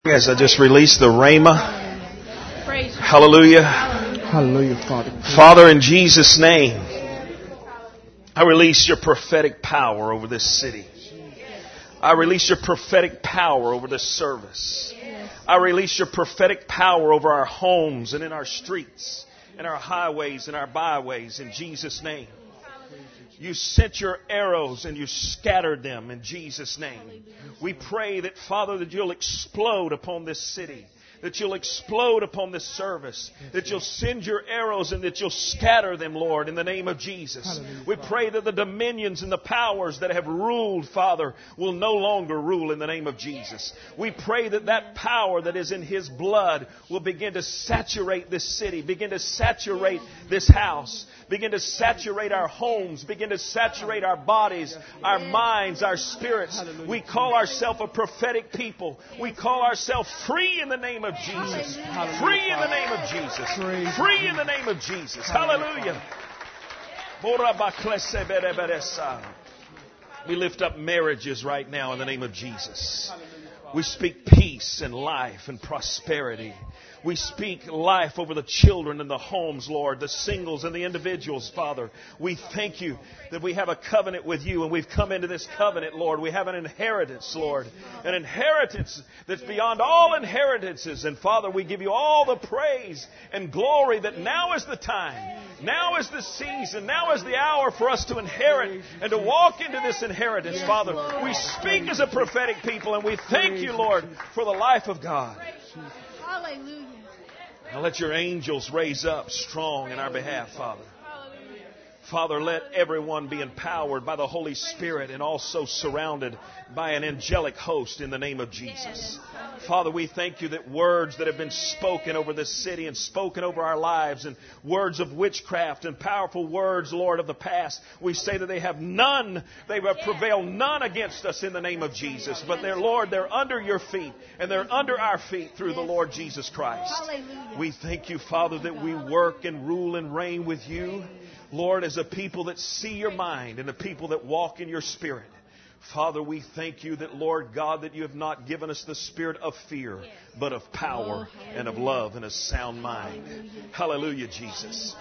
As I just released the Rhema. Hallelujah. Hallelujah, Father. Father, in Jesus' name, I release your prophetic power over this city. I release your prophetic power over this service. I release your prophetic power over our homes and in our streets, in our highways and our byways, in Jesus' name. You sent your arrows and you scattered them in Jesus' name. We pray that, Father, that you'll explode upon this city, that you'll explode upon this service, that you'll send your arrows and that you'll scatter them, Lord, in the name of Jesus. We pray that the dominions and the powers that have ruled, Father, will no longer rule in the name of Jesus. We pray that that power that is in His blood will begin to saturate this city, begin to saturate this house, begin to saturate our homes, begin to saturate our bodies, our minds, our spirits. We call ourselves a prophetic people. We call ourselves free in the name of Jesus. Free in the name of Jesus. Free in the name of Jesus. Hallelujah. We lift up marriages right now in the name of Jesus. We speak peace and life and prosperity. We speak life over the children and the homes, Lord, the singles and the individuals, Father. We thank you that we have a covenant with you, and we've come into this covenant, Lord. We have an inheritance, Lord, an inheritance that's beyond all inheritances. And, Father, we give you all the praise and glory that now is the time, now is the season, now is the hour for us to inherit and to walk into this inheritance, Father. We speak as a prophetic people, and we thank you, Lord, for the life of God. Hallelujah. Now let your angels raise up strong in our behalf, Father. Father, let everyone be empowered by the Holy Spirit and also surrounded by an angelic host in the name of Jesus. Father, we thank you that words that have been spoken over this city and spoken over our lives, and words of witchcraft and powerful words, Lord, of the past, we say that they have prevailed none against us in the name of Jesus. But Lord, they're under your feet, and they're under our feet through the Lord Jesus Christ. We thank you, Father, that we work and rule and reign with you, Lord, as a people that see your mind and a people that walk in your spirit. Father, we thank you that, Lord God, that you have not given us the spirit of fear, but of power and of love and a sound mind. Hallelujah, Jesus.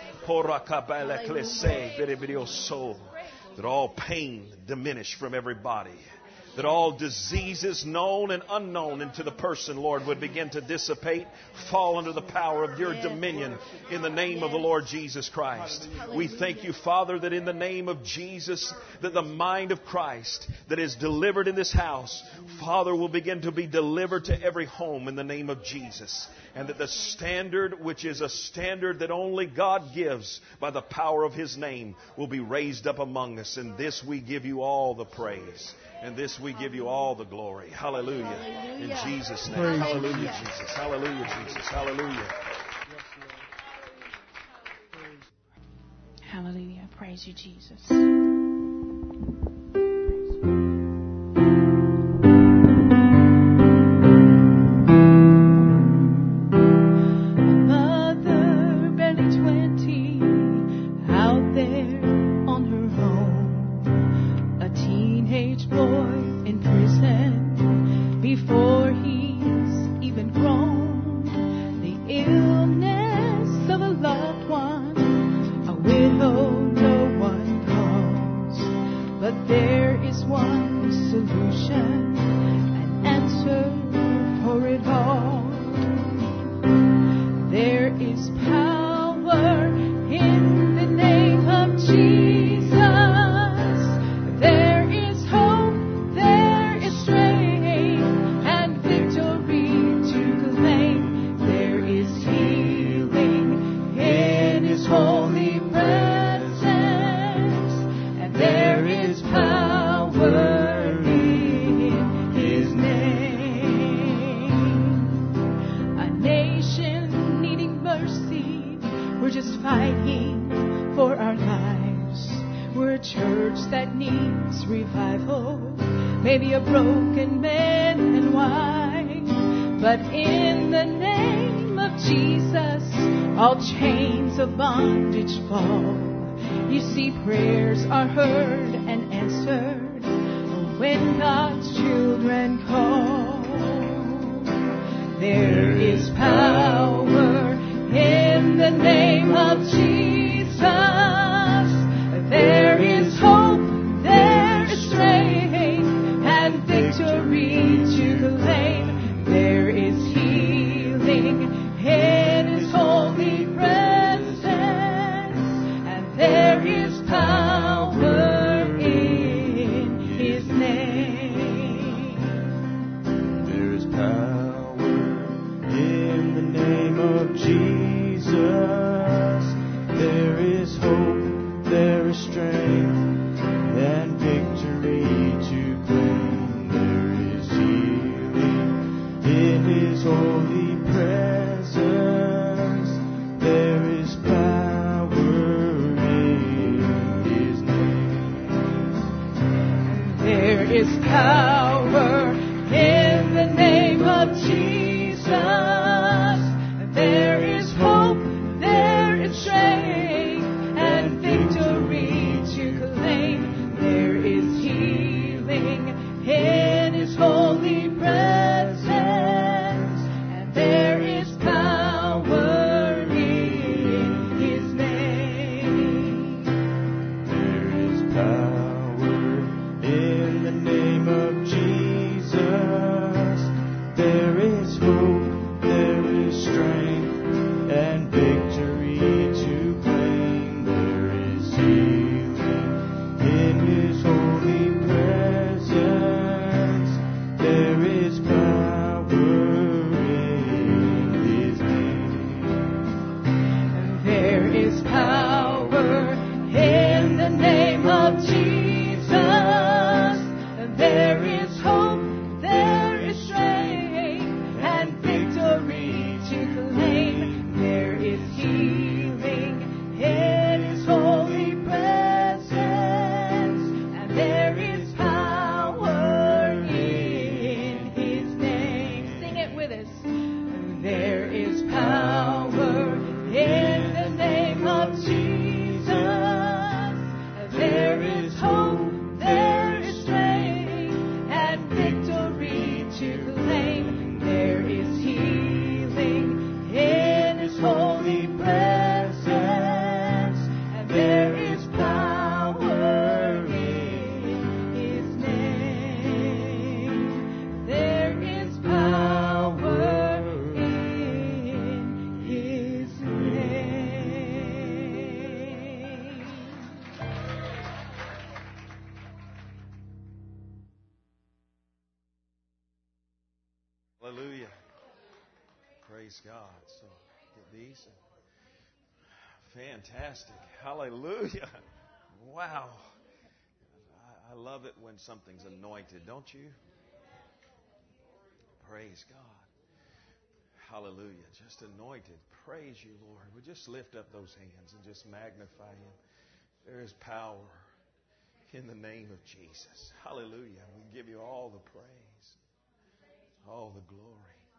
That all pain diminish from every body. That all diseases known and unknown into the person, Lord, would begin to dissipate, fall under the power of your dominion in the name of the Lord Jesus Christ. We thank you, Father, that in the name of Jesus, that the mind of Christ that is delivered in this house, Father, will begin to be delivered to every home in the name of Jesus. And that the standard, which is a standard that only God gives by the power of His name, will be raised up among us. And this we give you all the praise. And this we give you all the glory. Hallelujah. In Jesus' name. Praise Hallelujah, Jesus. Hallelujah, Jesus. Hallelujah. Hallelujah. Praise you, Jesus. There is power in the name of Jesus. There is hope, there is strength, and victory to claim. There is healing in His holy presence, and there is power in His name. There is power in the name of Jesus. There is hope, there is strength, and victory to claim. There is healing in His holy presence. There is power in His name. There is power in the name of Jesus. There is hope, there is strength, and victory to claim. There is healing in His holy presence, and there is power in His name. There is power in the name of Jesus. There is hope, there is strength, and victory to claim. There is healing in His holy presence. There is power in His name. There is power in the name of Jesus. There is hope, there is strength, and victory to claim. There is healing in His holy presence, and there is power in His name. Sing it with us. There is power in the name of Jesus. There is hope, there is strength, and victory to claim. There is healing in His holy presence, and there is power in His name. There is power in His name. Hallelujah. Praise God. So get these. Fantastic. Hallelujah. Wow. I love it when something's anointed, don't you? Praise God. Hallelujah. Just anointed. Praise you, Lord. We just lift up those hands and just magnify Him. There is power in the name of Jesus. Hallelujah. We give you all the praise, all the glory.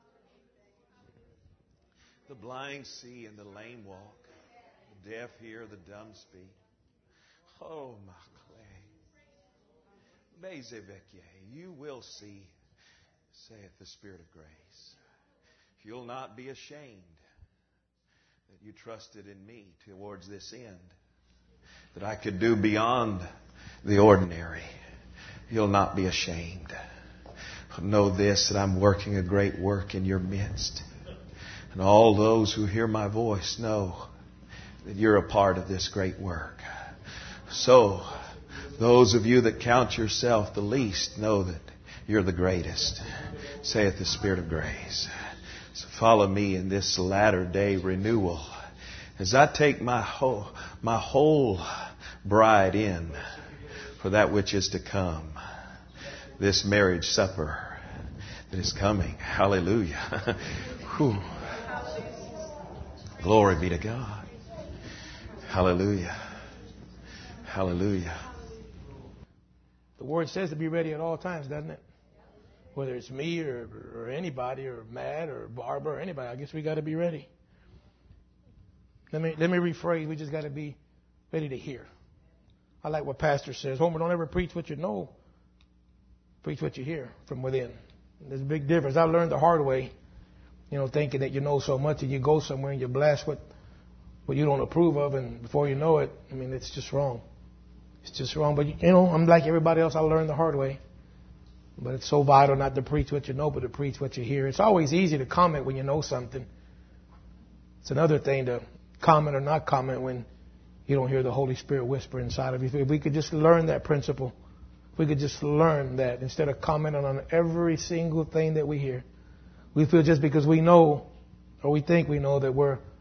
The blind see and the lame walk. The deaf hear, the dumb speak. Oh, my clay. Bezevekye, you will see, saith the Spirit of grace. You'll not be ashamed that you trusted in me towards this end, that I could do beyond the ordinary. You'll not be ashamed. Know this, that I'm working a great work in your midst. And all those who hear my voice know that you're a part of this great work. So, those of you that count yourself the least, know that you're the greatest, saith the Spirit of grace. So follow me in this latter day renewal as I take my whole bride in for that which is to come. This marriage supper that is coming. Hallelujah. Whew. Glory be to God. Hallelujah. Hallelujah. The Word says to be ready at all times, doesn't it? Whether it's me or anybody or Matt or Barbara or anybody, I guess we got to be ready. Let me rephrase. We just got to be ready to hear. I like what Pastor says. Homer, don't ever preach what you know. Preach what you hear from within. There's a big difference. I learned the hard way thinking that you know so much, and you go somewhere and you blast what you don't approve of, and before you know it, it's just wrong. It's just wrong. But, I'm like everybody else. I learned the hard way. But it's so vital not to preach what you know, but to preach what you hear. It's always easy to comment when you know something. It's another thing to comment or not comment when you don't hear the Holy Spirit whisper inside of you. If we could just learn that principle, if we could just learn that instead of commenting on every single thing that we hear, we feel just because we know or we think we know that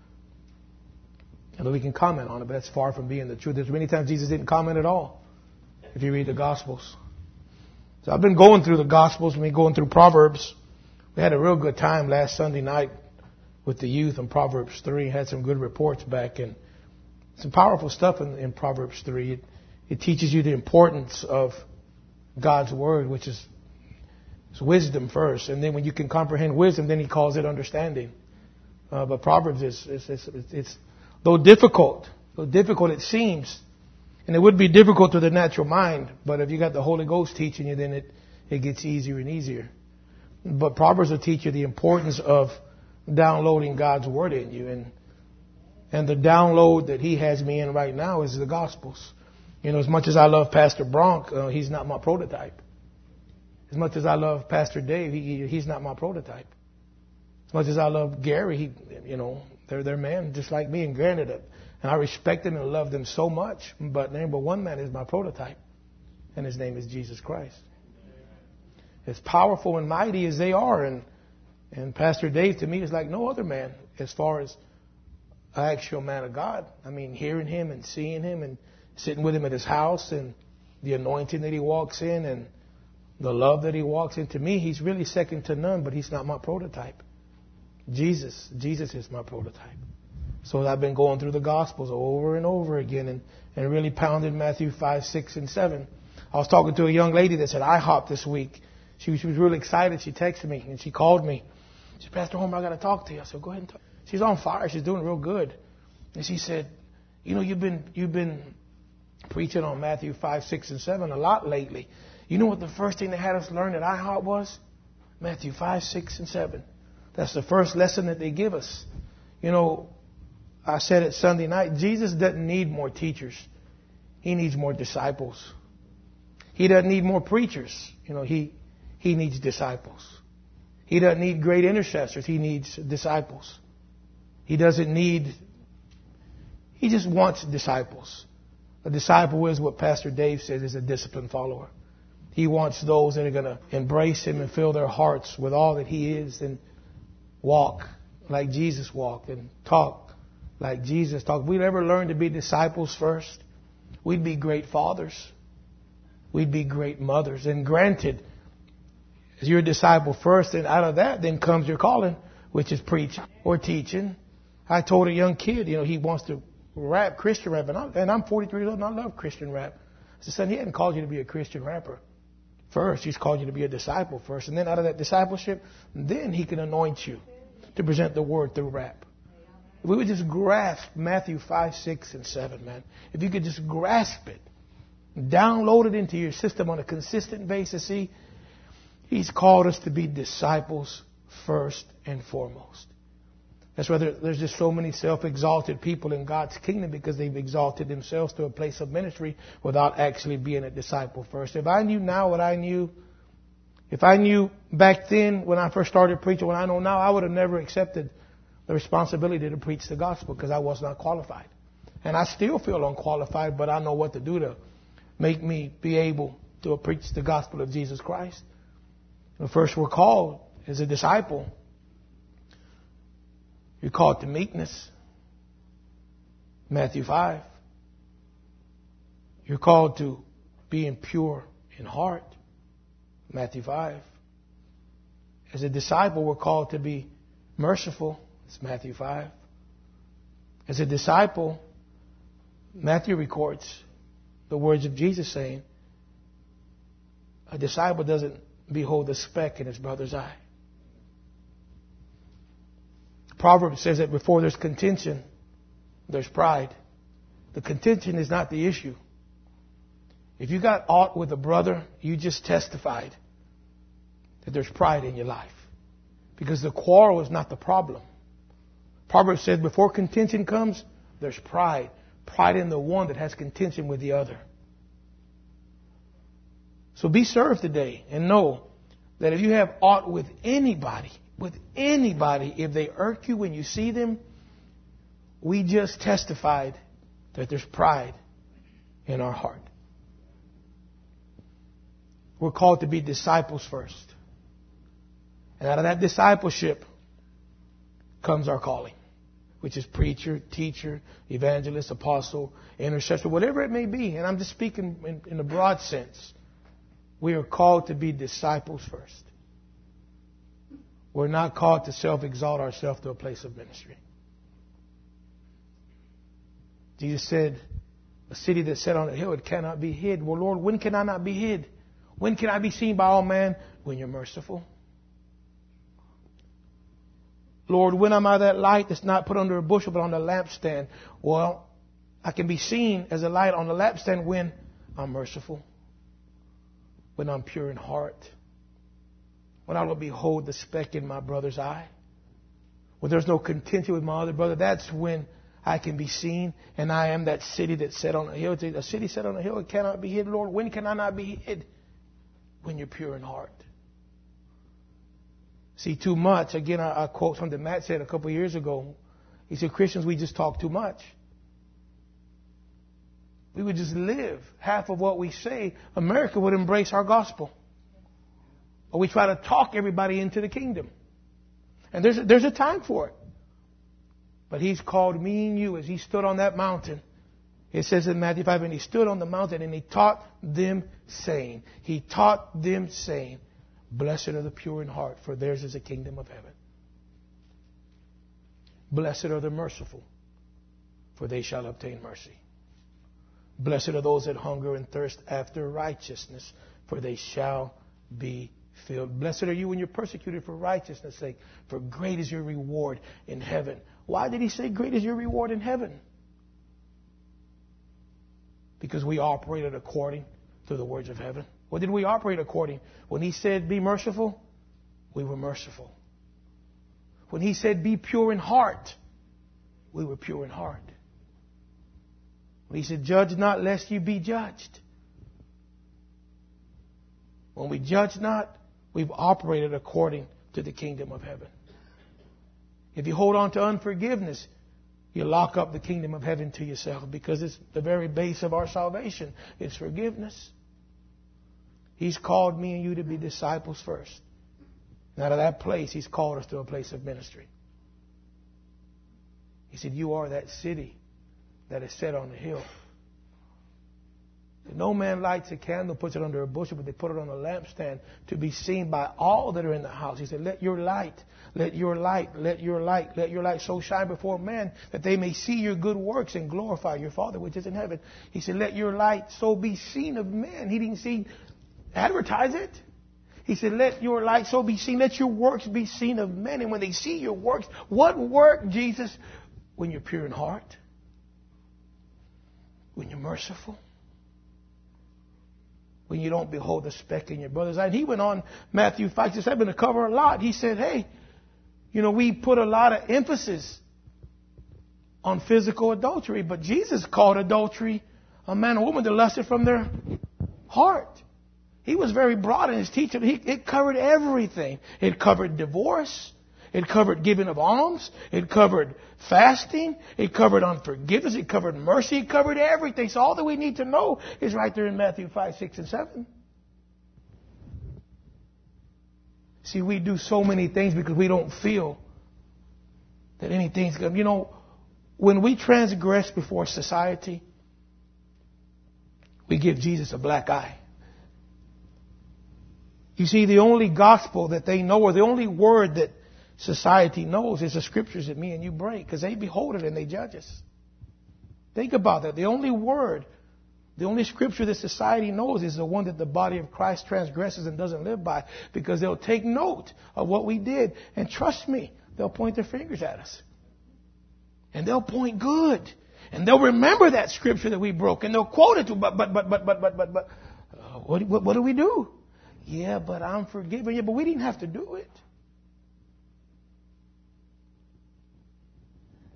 that we can comment on it, but that's far from being the truth. There's many times Jesus didn't comment at all if you read the Gospels. So I've been going through the Gospels, going through Proverbs. We had a real good time last Sunday night with the youth on Proverbs 3. Had some good reports back, and some powerful stuff in Proverbs 3. It teaches you the importance of God's Word, which is wisdom first. And then when you can comprehend wisdom, then He calls it understanding. But Proverbs it's though difficult it seems, and it would be difficult to the natural mind, but if you got the Holy Ghost teaching you, then it gets easier and easier. But Proverbs will teach you the importance of downloading God's Word in you. And the download that He has me in right now is the Gospels. As much as I love Pastor Bronk, he's not my prototype. As much as I love Pastor Dave, he's not my prototype. As much as I love Gary, they're men just like me. And granted, and I respect them and love them so much. But number one man is my prototype, and his name is Jesus Christ. As powerful and mighty as they are, and Pastor Dave to me is like no other man as far as an actual man of God. Hearing him and seeing him and sitting with him at his house, and the anointing that he walks in and the love that he walks in. To me, he's really second to none, but he's not my prototype. Jesus is my prototype. So I've been going through the Gospels over and over again and really pounded Matthew 5, 6, and 7. I was talking to a young lady that's at IHOP this week. She was really excited. She texted me and she called me. She said, Pastor Homer, I got to talk to you. I said, go ahead and talk. She's on fire. She's doing real good. And she said, you've been preaching on Matthew 5, 6, and 7 a lot lately. You know what the first thing they had us learn at IHOP was? Matthew 5, 6, and 7. That's the first lesson that they give us. I said it Sunday night, Jesus doesn't need more teachers. He needs more disciples. He doesn't need more preachers. He needs disciples. He doesn't need great intercessors. He needs disciples. He just wants disciples. A disciple is what Pastor Dave says is a disciplined follower. He wants those that are going to embrace Him and fill their hearts with all that He is and walk like Jesus walked and talk like Jesus talked. If we'd ever learn to be disciples first, we'd be great fathers. We'd be great mothers. And granted, as you're a disciple first, and out of that then comes your calling, which is preaching or teaching. I told a young kid, he wants to rap, Christian rap, and I'm 43 years old and I love Christian rap. I said, son, He hadn't called you to be a Christian rapper first. He's called you to be a disciple first. And then out of that discipleship, then He can anoint you to present the Word through rap. If we would just grasp Matthew 5, 6, and 7, man. If you could just grasp it, download it into your system on a consistent basis. See, He's called us to be disciples first and foremost. That's why there's just so many self-exalted people in God's kingdom, because they've exalted themselves to a place of ministry without actually being a disciple first. If I knew now what I knew, if I knew back then when I first started preaching what I know now, I would have never accepted the responsibility to preach the gospel because I was not qualified. And I still feel unqualified, but I know what to do to make me be able to preach the gospel of Jesus Christ. First, we're called as a disciple. You're called to meekness. Matthew 5. You're called to being pure in heart. Matthew 5. As a disciple, we're called to be merciful. It's Matthew 5. As a disciple, Matthew records the words of Jesus saying, a disciple doesn't behold the speck in his brother's eye. Proverbs says that before there's contention, there's pride. The contention is not the issue. If you got aught with a brother, you just testified that there's pride in your life. Because the quarrel is not the problem. Proverbs says before contention comes, there's pride. Pride in the one that has contention with the other. So be served today and know that if you have aught with anybody, if they irk you when you see them, we just testified that there's pride in our heart. We're called to be disciples first. And out of that discipleship comes our calling, which is preacher, teacher, evangelist, apostle, intercessor, whatever it may be. And I'm just speaking in a broad sense. We are called to be disciples first. We're not called to self-exalt ourselves to a place of ministry. Jesus said, a city that's set on a hill, it cannot be hid. Well, Lord, when can I not be hid? When can I be seen by all men? When you're merciful. Lord, when am I that light that's not put under a bushel but on the lampstand? Well, I can be seen as a light on the lampstand when I'm merciful. When I'm pure in heart. When I will behold the speck in my brother's eye. When there's no contention with my other brother, that's when I can be seen. And I am that city that's set on a hill. A city set on a hill, it cannot be hid. Lord, when can I not be hid? When you're pure in heart. See, too much. Again, I quote something Matt said a couple of years ago. He said, Christians, we just talk too much. We would just live half of what we say. America would embrace our gospel. Or we try to talk everybody into the kingdom. And there's a time for it. But He's called me and you as He stood on that mountain. It says in Matthew 5, and He stood on the mountain and He taught them saying, blessed are the pure in heart, for theirs is the kingdom of heaven. Blessed are the merciful, for they shall obtain mercy. Blessed are those that hunger and thirst after righteousness, for they shall be filled. Blessed are you when you're persecuted for righteousness' sake, for great is your reward in heaven. Why did He say great is your reward in heaven? Because we operated according to the words of heaven. What did we operate according? When He said, be merciful, we were merciful. When He said, be pure in heart, we were pure in heart. When He said, judge not lest you be judged. When we judge not, we've operated according to the kingdom of heaven. If you hold on to unforgiveness, you lock up the kingdom of heaven to yourself, because it's the very base of our salvation. It's forgiveness. He's called me and you to be disciples first. And out of that place, He's called us to a place of ministry. He said, you are that city that is set on the hill. No man lights a candle, puts it under a bushel, but they put it on a lampstand to be seen by all that are in the house. He said, let your light so shine before men that they may see your good works and glorify your Father which is in heaven. He said, let your light so be seen of men. He didn't say, advertise it. He said, let your light so be seen. Let your works be seen of men. And when they see your works, what work, Jesus? When you're pure in heart. When you're merciful. When you don't behold the speck in your brother's eye. And he went on, Matthew 5, 6, 7, to cover a lot. He said, hey, we put a lot of emphasis on physical adultery, but Jesus called adultery a man or woman that lusted from their heart. He was very broad in His teaching. It covered everything. It covered divorce. It covered giving of alms. It covered fasting. It covered unforgiveness. It covered mercy. It covered everything. So all that we need to know is right there in Matthew 5, 6, and 7. See, we do so many things because we don't feel that anything's going to... when we transgress before society, we give Jesus a black eye. You see, the only gospel that they know, or the only word that society knows, is the scriptures that me and you break, because they behold it and they judge us. Think about that. The only word, the only scripture that society knows is the one that the body of Christ transgresses and doesn't live by, because they'll take note of what we did. And trust me, they'll point their fingers at us. And they'll point good. And they'll remember that scripture that we broke. And they'll quote it to, but, what do we do? Yeah, but I'm forgiven you. But we didn't have to do it.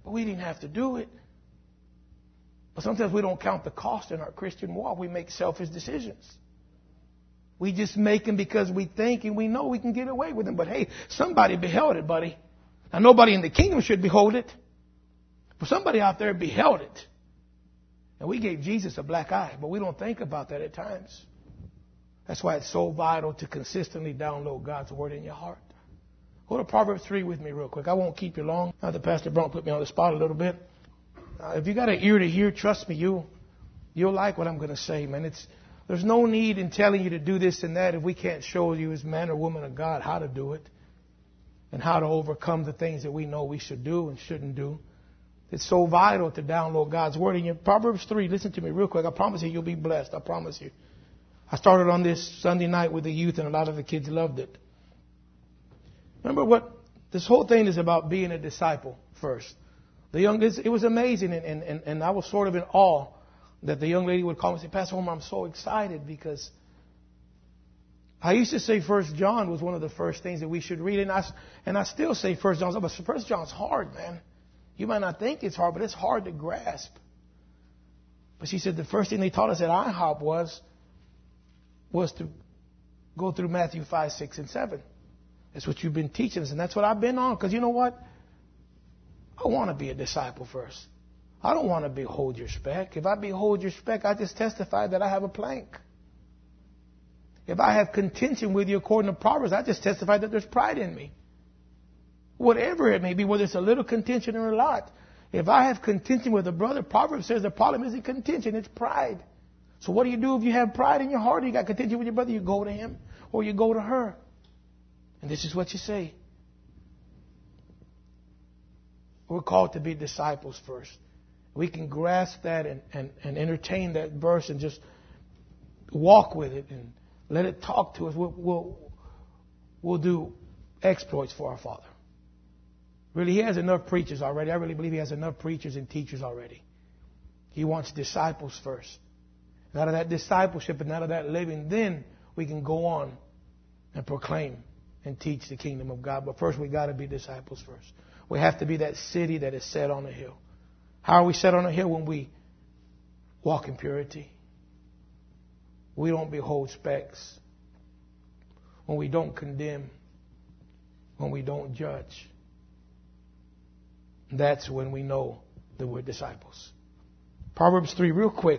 But we didn't have to do it. But sometimes we don't count the cost in our Christian walk. We make selfish decisions. We just make them because we think and we know we can get away with them. But hey, somebody beheld it, buddy. Now, nobody in the kingdom should behold it. But somebody out there beheld it. And we gave Jesus a black eye. But we don't think about that at times. That's why it's so vital to consistently download God's Word in your heart. Go to Proverbs 3 with me real quick. I won't keep you long. Now that Pastor Brown put me on the spot a little bit. If you got an ear to hear, trust me, you'll like what I'm going to say, man. There's no need in telling you to do this and that if we can't show you as man or woman of God how to do it and how to overcome the things that we know we should do and shouldn't do. It's so vital to download God's Word in you. Proverbs 3, listen to me real quick. I promise you, you'll be blessed. I promise you. I started on this Sunday night with the youth, and a lot of the kids loved it. Remember what this whole thing is about: being a disciple first. It was amazing, and I was sort of in awe that the young lady would call me and say, Pastor Homer, I'm so excited because I used to say 1 John was one of the first things that we should read, and I still say 1 John, but 1 John's hard, man. You might not think it's hard, but it's hard to grasp. But she said the first thing they taught us at IHOP was to go through Matthew 5, 6, and 7. That's what you've been teaching us, and that's what I've been on. Because you know what? I want to be a disciple first. I don't want to behold your speck. If I behold your speck, I just testify that I have a plank. If I have contention with you according to Proverbs, I just testify that there's pride in me. Whatever it may be, whether it's a little contention or a lot. If I have contention with a brother, Proverbs says the problem isn't contention, it's pride. So what do you do if you have pride in your heart and you got contention with your brother? You go to him or you go to her. And this is what you say. We're called to be disciples first. We can grasp that and entertain that verse and just walk with it and let it talk to us. We'll do exploits for our Father. Really, He has enough preachers already. I really believe He has enough preachers and teachers already. He wants disciples first. And out of that discipleship and out of that living, then we can go on and proclaim and teach the kingdom of God. But first, we got to be disciples first. We have to be that city that is set on a hill. How are we set on a hill? When we walk in purity. We don't behold specks. When we don't condemn. When we don't judge. That's when we know that we're disciples. Proverbs 3, real quick.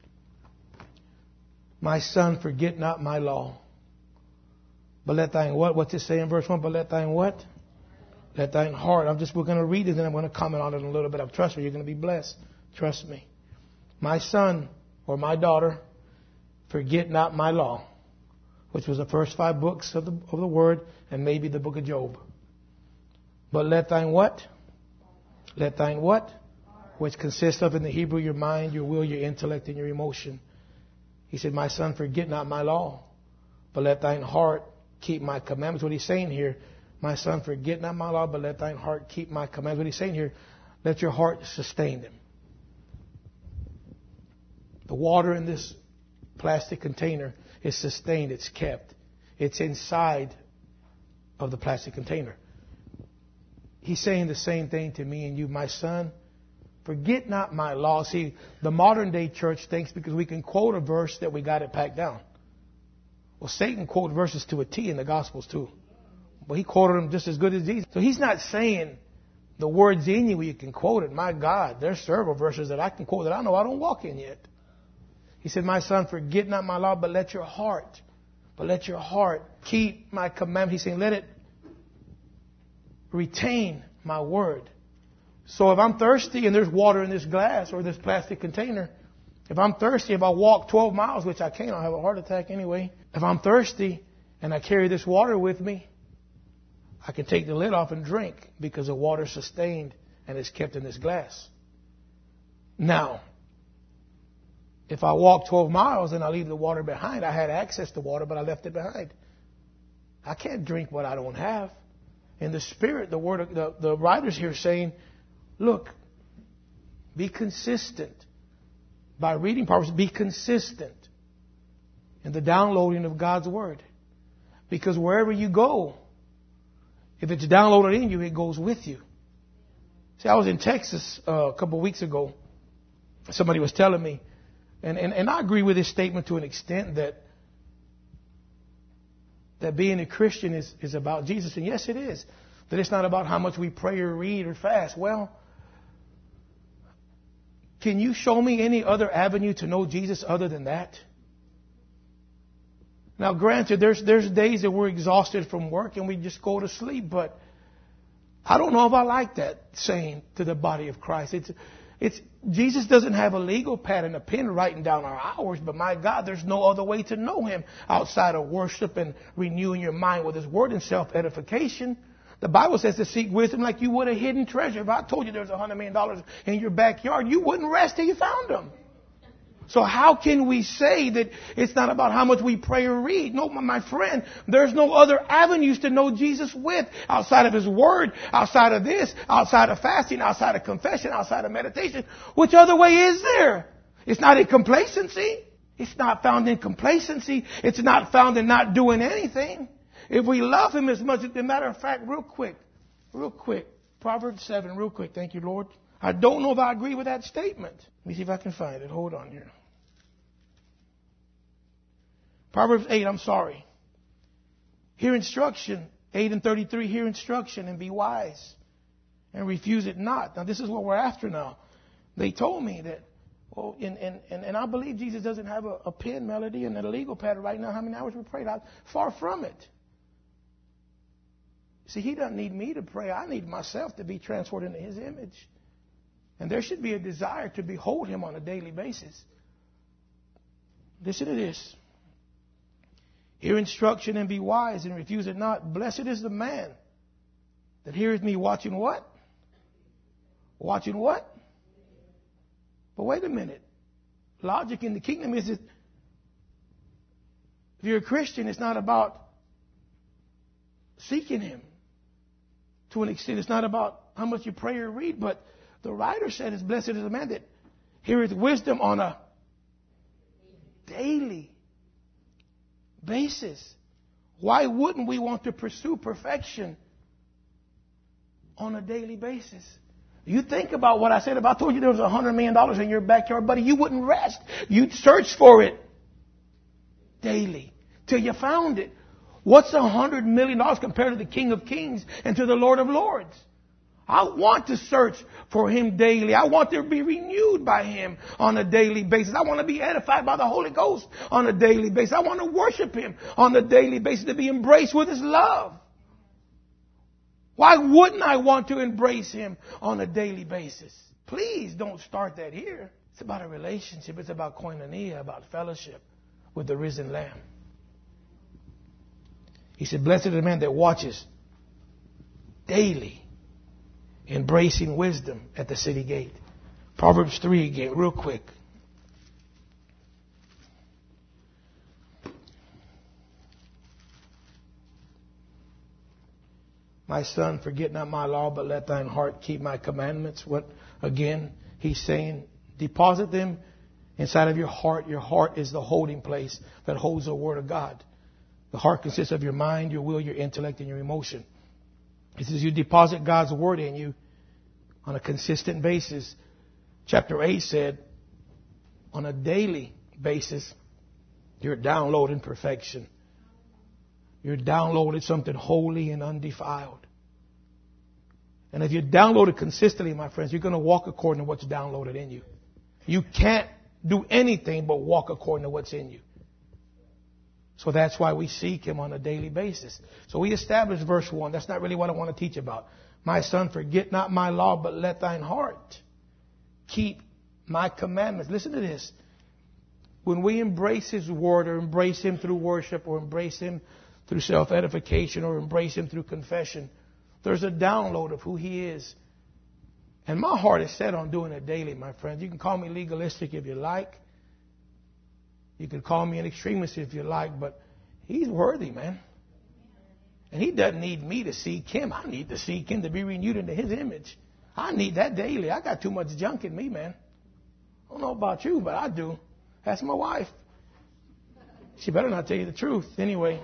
My son, forget not my law. But let thine what? What's it say in verse 1? But let thine what? Let thine heart. We're going to read it and I'm going to comment on it in a little bit. Trust me, you're going to be blessed. Trust me. My son or my daughter, forget not my law, which was the first 5 books of the Word and maybe the book of Job. But let thine what? Let thine what? Which consists of in the Hebrew your mind, your will, your intellect, and your emotion. He said, my son, forget not my law, but let thine heart keep my commandments. What he's saying here, my son, forget not my law, but let thine heart keep my commandments. What he's saying here, let your heart sustain them. The water in this plastic container is sustained, it's kept. It's inside of the plastic container. He's saying the same thing to me and you, my son. Forget not my law. See, the modern day church thinks because we can quote a verse that we got it packed down. Well, Satan quoted verses to a T in the Gospels too. But he quoted them just as good as Jesus. So he's not saying the words in you where you can quote it. My God, there's several verses that I can quote that I know I don't walk in yet. He said, my son, forget not my law, but let your heart keep my commandments. He's saying, let it retain my word. So if I'm thirsty and there's water in this glass or this plastic container, if I'm thirsty, if I walk 12 miles, which I can't, I'll have a heart attack anyway. If I'm thirsty and I carry this water with me, I can take the lid off and drink because the water's sustained and it's kept in this glass. Now, if I walk 12 miles and I leave the water behind, I had access to water, but I left it behind. I can't drink what I don't have. In the Spirit, the writers here saying, look, be consistent. By reading Proverbs, be consistent in the downloading of God's Word. Because wherever you go, if it's downloaded in you, it goes with you. See, I was in Texas a couple of weeks ago. Somebody was telling me, and I agree with this statement to an extent that being a Christian is about Jesus. And yes, it is. That it's not about how much we pray or read or fast. Well, can you show me any other avenue to know Jesus other than that? Now, granted, there's days that we're exhausted from work and we just go to sleep, but I don't know if I like that saying to the body of Christ. It's Jesus doesn't have a legal pad and a pen writing down our hours, but my God, there's no other way to know Him outside of worship and renewing your mind with His Word and self-edification. The Bible says to seek wisdom like you would a hidden treasure. If I told you there's $100 million in your backyard, you wouldn't rest till you found them. So how can we say that it's not about how much we pray or read? No, my friend, there's no other avenues to know Jesus with outside of His Word, outside of this, outside of fasting, outside of confession, outside of meditation. Which other way is there? It's not in complacency. It's not found in complacency. It's not found in not doing anything. If we love Him as much, as a matter of fact, real quick, Proverbs 7, real quick. Thank you, Lord. I don't know if I agree with that statement. Let me see if I can find it. Hold on here. Proverbs 8, I'm sorry. Hear instruction, 8:33, hear instruction and be wise and refuse it not. Now, this is what we're after now. They told me that, well, and I believe Jesus doesn't have a pen, melody, and a legal pad right now. How many hours we prayed? Far from it. See, He doesn't need me to pray. I need myself to be transformed into His image. And there should be a desire to behold Him on a daily basis. Listen to this. Hear instruction and be wise and refuse it not. Blessed is the man that heareth me watching what? Watching what? But wait a minute. Logic in the kingdom is that if you're a Christian, it's not about seeking Him. To an extent, it's not about how much you pray or read, but the writer said, "It's blessed is the man that heareth wisdom on a daily basis." Why wouldn't we want to pursue perfection on a daily basis? You think about what I said. If I told you there was $100 million in your backyard, buddy, you wouldn't rest. You'd search for it daily till you found it. What's $100 million compared to the King of Kings and to the Lord of Lords? I want to search for Him daily. I want to be renewed by Him on a daily basis. I want to be edified by the Holy Ghost on a daily basis. I want to worship Him on a daily basis, to be embraced with His love. Why wouldn't I want to embrace Him on a daily basis? Please don't start that here. It's about a relationship. It's about koinonia, about fellowship with the risen Lamb. He said, blessed is the man that watches daily, embracing wisdom at the city gate. Proverbs 3 again, real quick. My son, forget not my law, but let thine heart keep my commandments. What, again, he's saying, deposit them inside of your heart. Your heart is the holding place that holds the Word of God. The heart consists of your mind, your will, your intellect, and your emotion. He says you deposit God's Word in you on a consistent basis. Chapter 8 said, on a daily basis, you're downloading perfection. You're downloading something holy and undefiled. And if you download it consistently, my friends, you're going to walk according to what's downloaded in you. You can't do anything but walk according to what's in you. So that's why we seek Him on a daily basis. So we established verse 1. That's not really what I want to teach about. My son, forget not my law, but let thine heart keep my commandments. Listen to this. When we embrace His Word, or embrace Him through worship, or embrace Him through self-edification, or embrace Him through confession, there's a download of who He is. And my heart is set on doing it daily, my friends. You can call me legalistic if you like. You can call me an extremist if you like, but He's worthy, man. And He doesn't need me to seek Him. I need to seek Him to be renewed into His image. I need that daily. I got too much junk in me, man. I don't know about you, but I do. Ask my wife. She better not tell you the truth. Anyway.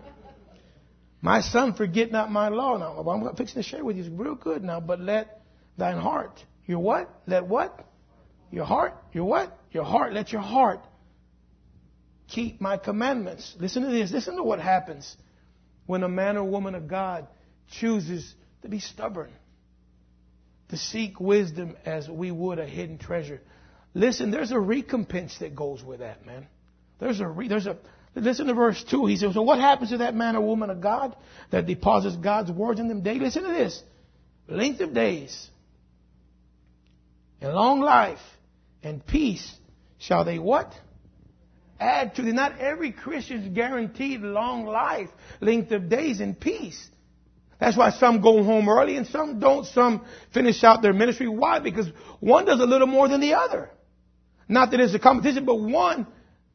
My son, forget not my law. Now, I'm fixing to share with you. It's real good now. But let thine heart. Your what? Let what? Your heart. Your what? Your heart. Let your heart keep my commandments. Listen to this. Listen to what happens when a man or woman of God chooses to be stubborn, to seek wisdom as we would a hidden treasure. Listen, there's a recompense that goes with that, man. Listen to verse 2. He says, so what happens to that man or woman of God that deposits God's words in them daily? Listen to this. Length of days and long life and peace shall they what? Add to thee. Not every Christian is guaranteed long life, length of days, and peace. That's why some go home early and some don't. Some finish out their ministry. Why? Because one does a little more than the other. Not that it's a competition, but one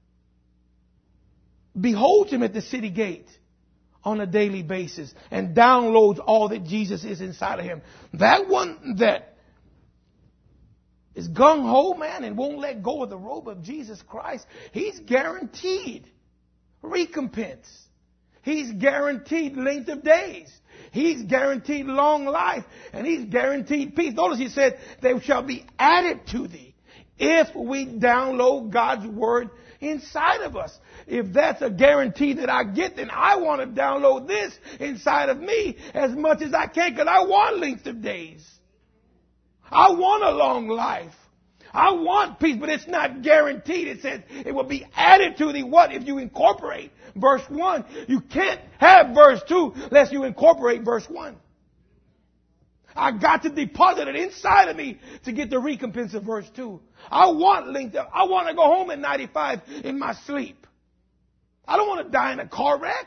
beholds him at the city gate on a daily basis and downloads all that Jesus is inside of him. That one that is gung-ho, man, and won't let go of the robe of Jesus Christ, he's guaranteed recompense. He's guaranteed length of days. He's guaranteed long life. And he's guaranteed peace. Notice he said, they shall be added to thee if we download God's word inside of us. If that's a guarantee that I get, then I want to download this inside of me as much as I can, because I want length of days. I want a long life. I want peace, but it's not guaranteed. It says it will be added to thee. What if you incorporate verse 1? You can't have verse 2 unless you incorporate verse 1. I got to deposit it inside of me to get the recompense of verse 2. I want to go home at 95 in my sleep. I don't want to die in a car wreck.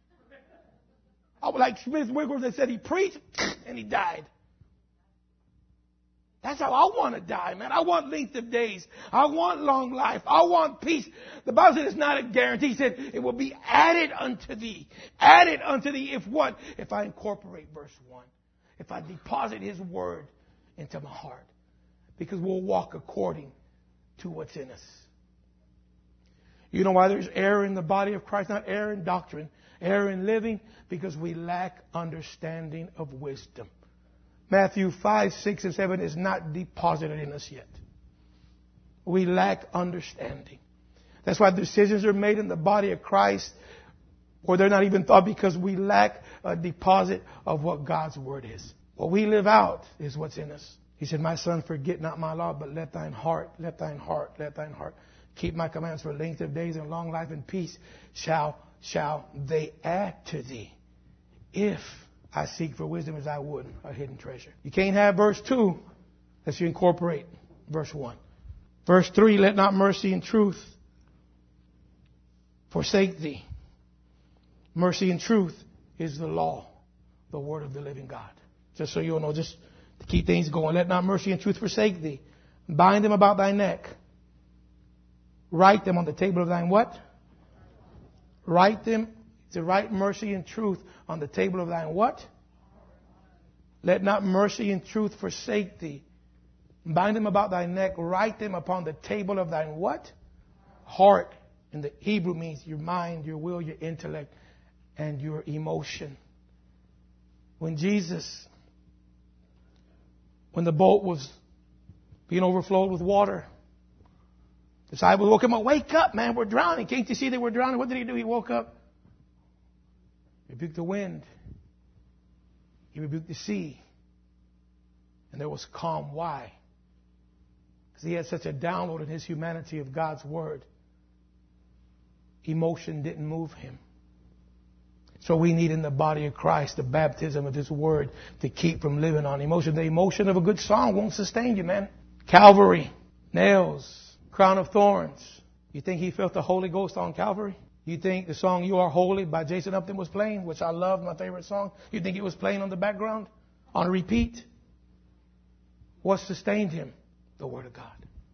Like Smith Wigglesworth said, he preached and he died. That's how I want to die, man. I want length of days. I want long life. I want peace. The Bible said it's not a guarantee. He said it will be added unto thee. Added unto thee if what? If I incorporate verse 1. If I deposit his word into my heart. Because we'll walk according to what's in us. You know why there's error in the body of Christ? Not error in doctrine. Error in living. Because we lack understanding of wisdom. Matthew 5, 6, and 7 is not deposited in us yet. We lack understanding. That's why decisions are made in the body of Christ, or they're not even thought, because we lack a deposit of what God's word is. What we live out is what's in us. He said, my son, forget not my law, but let thine heart keep my commands, for length of days and long life and peace shall they add to thee, if I seek for wisdom as I would a hidden treasure. You can't have verse 2 unless you incorporate verse 1. Verse 3, let not mercy and truth forsake thee. Mercy and truth is the law, the word of the living God. Just so you'll know, just to keep things going. Let not mercy and truth forsake thee. Bind them about thy neck. Write them on the table of thine what? Write them. To write mercy and truth on the table of thine what? Let not mercy and truth forsake thee. Bind them about thy neck. Write them upon the table of thine what? Heart. In the Hebrew means your mind, your will, your intellect, and your emotion. When the boat was being overflowed with water, the disciples woke him up. Wake up, man, we're drowning. Can't you see that we're drowning? What did he do? He woke up. Rebuked the wind. He rebuked the sea. And there was calm. Why? Because he had such a download in his humanity of God's word. Emotion didn't move him. So we need in the body of Christ the baptism of his word to keep from living on emotion. The emotion of a good song won't sustain you, man. Calvary, nails, crown of thorns. You think he felt the Holy Ghost on Calvary? You think the song You Are Holy by Jason Upton was playing, which I love, my favorite song? You think it was playing on the background, on repeat? What sustained him? The Word of God.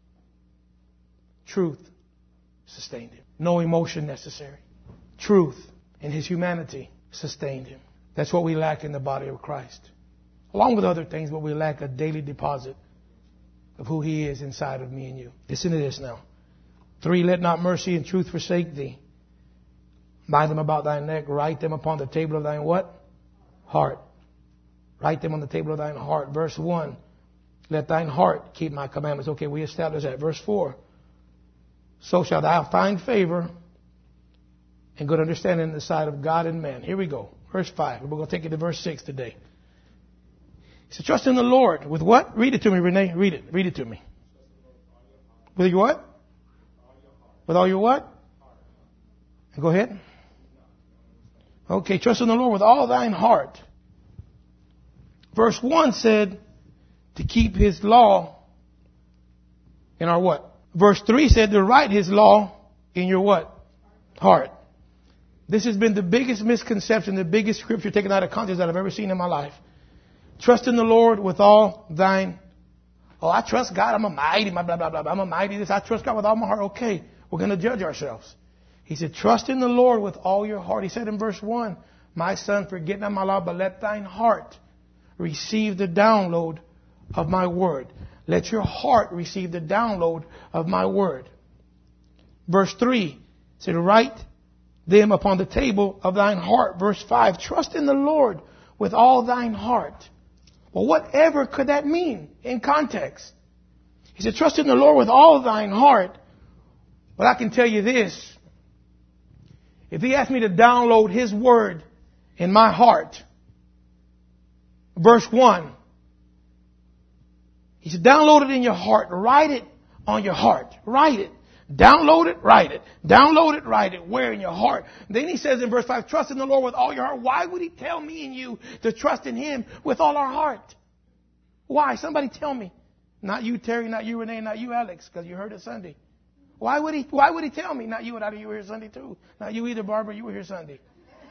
Truth sustained him. No emotion necessary. Truth in his humanity sustained him. That's what we lack in the body of Christ. Along with other things, but we lack a daily deposit of who he is inside of me and you. Listen to this now. 3, let not mercy and truth forsake thee. Bind them about thy neck. Write them upon the table of thine what? Heart. Write them on the table of thine heart. Verse 1. let thine heart keep my commandments. Okay, we established that. Verse 4. So shalt thou find favor and good understanding in the sight of God and man. Here we go. Verse 5. We're going to take it to verse 6 today. He said, trust in the Lord. With what? Read it to me, Renee. Read it. Read it to me. With your what? With all your what? Go ahead. Okay, trust in the Lord with all thine heart. Verse 1 said to keep His law in our what? Verse 3 said to write His law in your what? Heart. This has been the biggest misconception, the biggest scripture taken out of context that I've ever seen in my life. Trust in the Lord with all thine. Oh, I trust God. I'm a mighty, blah, blah, blah, blah. I'm a mighty this. I trust God with all my heart. Okay, we're going to judge ourselves. He said, trust in the Lord with all your heart. He said in verse 1, my son, forget not my law, but let thine heart receive the download of my word. Let your heart receive the download of my word. Verse 3 said, write them upon the table of thine heart. Verse 5, trust in the Lord with all thine heart. Well, whatever could that mean in context? He said, trust in the Lord with all thine heart. Well, I can tell you this. If He asked me to download His word in my heart, verse 1, He said, download it in your heart. Write it on your heart. Write it. Download it, write it. Download it, write it. Where? In your heart. Then He says in verse 5, trust in the Lord with all your heart. Why would He tell me and you to trust in Him with all our heart? Why? Somebody tell me. Not you, Terry, not you, Renee, not you, Alex, because you heard it Sunday. Why would he tell me? Not you, and you were here Sunday too. Not you either, Barbara, you were here Sunday.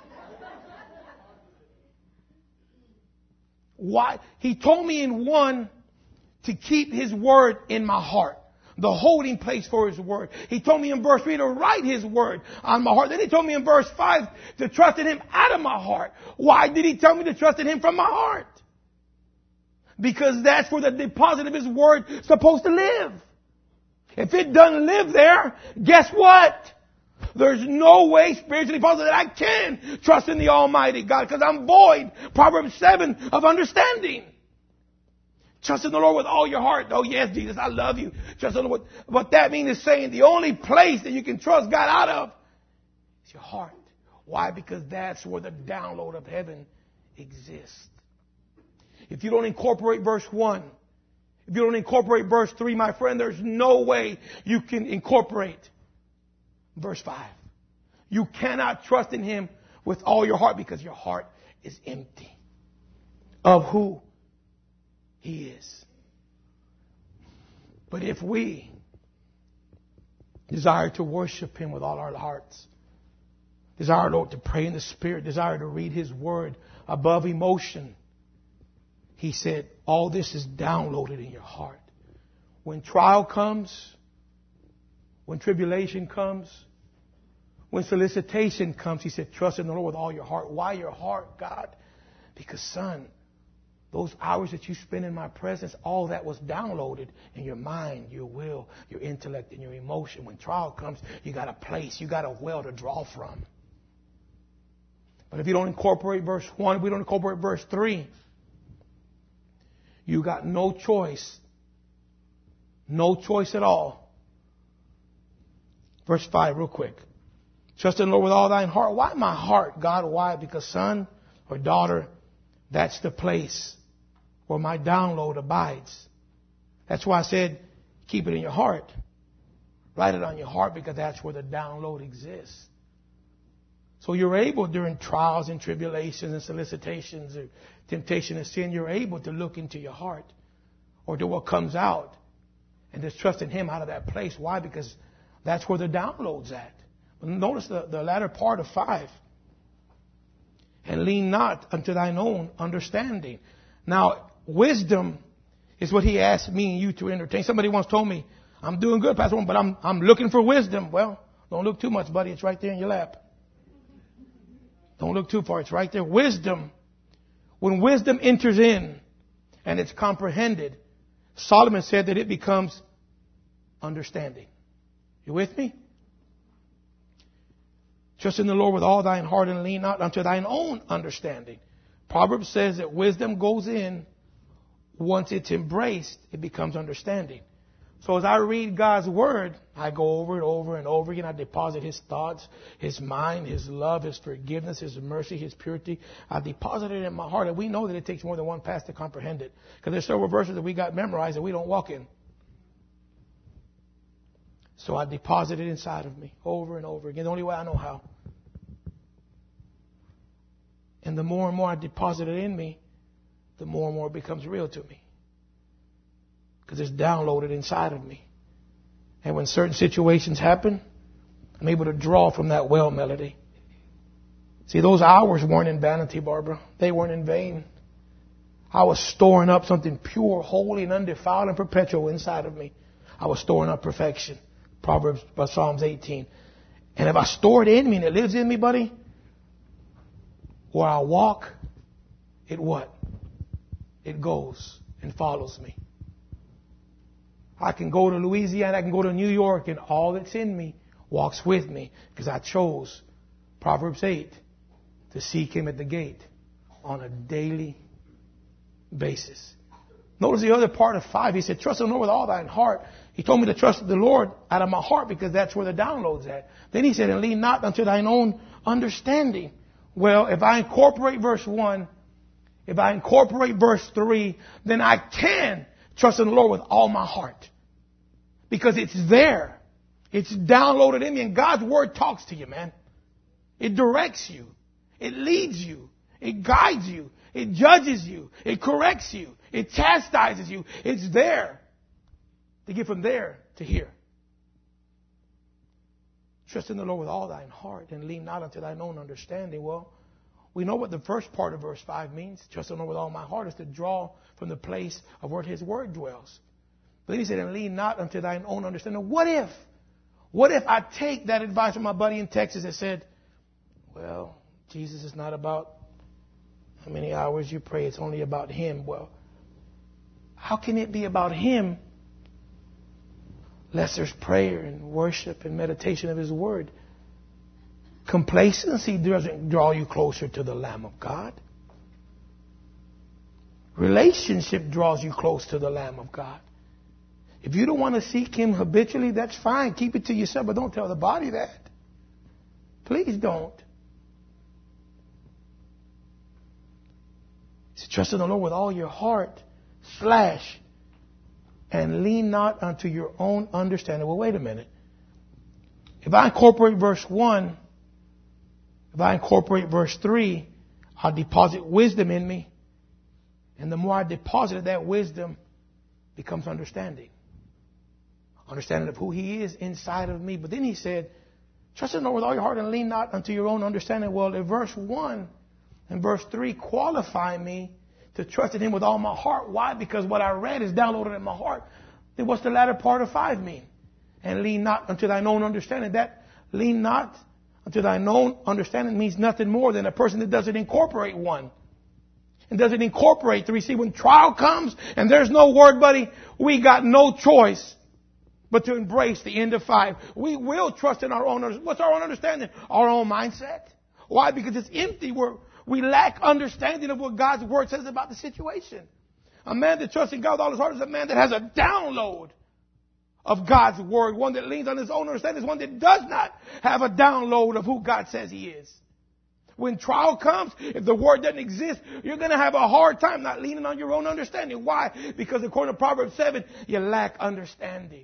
Why? He told me in 1 to keep His word in my heart. The holding place for His word. He told me in verse 3 to write His word on my heart. Then He told me in verse 5 to trust in Him out of my heart. Why did He tell me to trust in Him from my heart? Because that's where the deposit of His word is supposed to live. If it doesn't live there, guess what? There's no way spiritually possible that I can trust in the Almighty God because I'm void. Proverbs 7 of understanding. Trust in the Lord with all your heart. Oh yes, Jesus, I love you. Trust in the Lord. What that means is saying the only place that you can trust God out of is your heart. Why? Because that's where the download of heaven exists. If you don't incorporate verse 1, if you don't incorporate verse 3, my friend, there's no way you can incorporate verse 5. You cannot trust in Him with all your heart because your heart is empty of who He is. But if we desire to worship Him with all our hearts, desire, Lord, to pray in the Spirit, desire to read His Word above emotion, He said, all this is downloaded in your heart. When trial comes, when tribulation comes, when solicitation comes, He said, trust in the Lord with all your heart. Why your heart, God? Because, son, those hours that you spend in my presence, all that was downloaded in your mind, your will, your intellect, and your emotion. When trial comes, you got a place, you got a well to draw from. But if you don't incorporate verse 1, we don't incorporate verse 3, you got no choice. No choice at all. Verse 5, real quick. Trust in the Lord with all thine heart. Why my heart, God? Why? Because son or daughter, that's the place where my download abides. That's why I said, keep it in your heart. Write it on your heart because that's where the download exists. So you're able during trials and tribulations and solicitations or temptation and sin, you're able to look into your heart or to what comes out and just trust in Him out of that place. Why? Because that's where the download's at. But notice the latter part of 5. And lean not unto thine own understanding. Now, wisdom is what He asked me and you to entertain. Somebody once told me, I'm doing good, Pastor, but I'm looking for wisdom. Well, don't look too much, buddy. It's right there in your lap. Don't look too far. It's right there. Wisdom. When wisdom enters in and it's comprehended, Solomon said that it becomes understanding. You with me? Trust in the Lord with all thine heart and lean not unto thine own understanding. Proverbs says that wisdom goes in once it's embraced, it becomes understanding. So as I read God's Word, I go over it over and over again. I deposit His thoughts, His mind, His love, His forgiveness, His mercy, His purity. I deposit it in my heart. And we know that it takes more than one pass to comprehend it. Because there's several verses that we got memorized that we don't walk in. So I deposit it inside of me over and over again. The only way I know how. And the more and more I deposit it in me, the more and more it becomes real to me. Because it's downloaded inside of me. And when certain situations happen, I'm able to draw from that well melody. See, those hours weren't in vanity, Barbara. They weren't in vain. I was storing up something pure, holy, and undefiled and perpetual inside of me. I was storing up perfection. Proverbs, Psalms 18. And if I store it in me and it lives in me, buddy, where I walk, it what? It goes and follows me. I can go to Louisiana, I can go to New York, and all that's in me walks with me because I chose, Proverbs 8, to seek Him at the gate on a daily basis. Notice the other part of 5. He said, trust in the Lord with all thine heart. He told me to trust the Lord out of my heart because that's where the download's at. Then he said, and lean not unto thine own understanding. Well, if I incorporate verse 1, if I incorporate verse 3, then I can trust in the Lord with all my heart. Because it's there. It's downloaded in me. And God's Word talks to you, man. It directs you. It leads you. It guides you. It judges you. It corrects you. It chastises you. It's there. To get from there to here. Trust in the Lord with all thine heart and lean not unto thine own understanding. Well, we know what the first part of verse 5 means. Trust in the Lord with all my heart is to draw from the place of where His Word dwells. But then he said, and lean not unto thine own understanding. What if I take that advice from my buddy in Texas that said, well, Jesus is not about how many hours you pray. It's only about Him. Well, how can it be about Him unless there's prayer and worship and meditation of His Word? Complacency doesn't draw you closer to the Lamb of God. Relationship draws you close to the Lamb of God. If you don't want to seek Him habitually, that's fine. Keep it to yourself, but don't tell the body that. Please don't. So trust in the Lord with all your heart, and lean not unto your own understanding. Well, wait a minute. If I incorporate verse 1, if I incorporate verse 3, I'll deposit wisdom in me. And the more I deposit that wisdom becomes understanding. Understanding of who He is inside of me. But then he said, trust in the Lord with all your heart and lean not unto your own understanding. Well, if verse 1 and verse 3 qualify me to trust in Him with all my heart. Why? Because what I read is downloaded in my heart. Then what's the latter part of 5 mean? And lean not unto thine own understanding. That lean not unto thine own understanding means nothing more than a person that doesn't incorporate 1. And doesn't incorporate 3. See, when trial comes and there's no word, buddy, we got no choice but to embrace the end of 5. We will trust in our own. What's our own understanding? Our own mindset. Why? Because it's empty. We lack understanding of what God's Word says about the situation. A man that trusts in God with all his heart is a man that has a download of God's Word. One that leans on his own understanding is one that does not have a download of who God says He is. When trial comes, if the Word doesn't exist, you're going to have a hard time not leaning on your own understanding. Why? Because according to Proverbs 7, you lack understanding.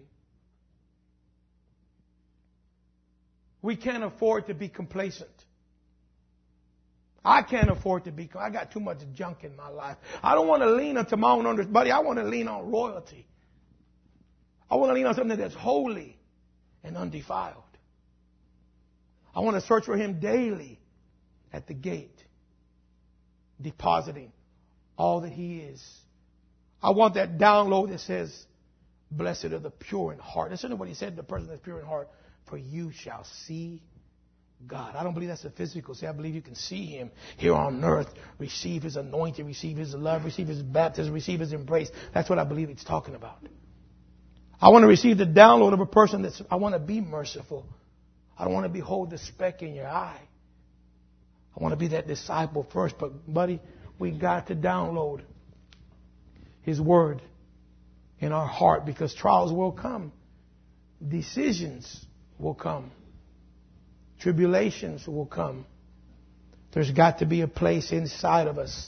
We can't afford to be complacent. I can't afford to be. I got too much junk in my life. I don't want to lean onto my own understanding, buddy. I want to lean on royalty. I want to lean on something that's holy and undefiled. I want to search for Him daily at the gate, depositing all that He is. I want that download that says, blessed are the pure in heart. Listen to what He said to the person that's pure in heart. For you shall see God. I don't believe that's a physical. See, I believe you can see Him here on earth, receive His anointing, receive His love, receive His baptism, receive His embrace. That's what I believe it's talking about. I want to receive the download of a person I want to be merciful. I don't want to behold the speck in your eye. I want to be that disciple first. But, buddy, we got to download. His Word in our heart, because trials will come. Decisions will come. Tribulations will come. There's got to be a place inside of us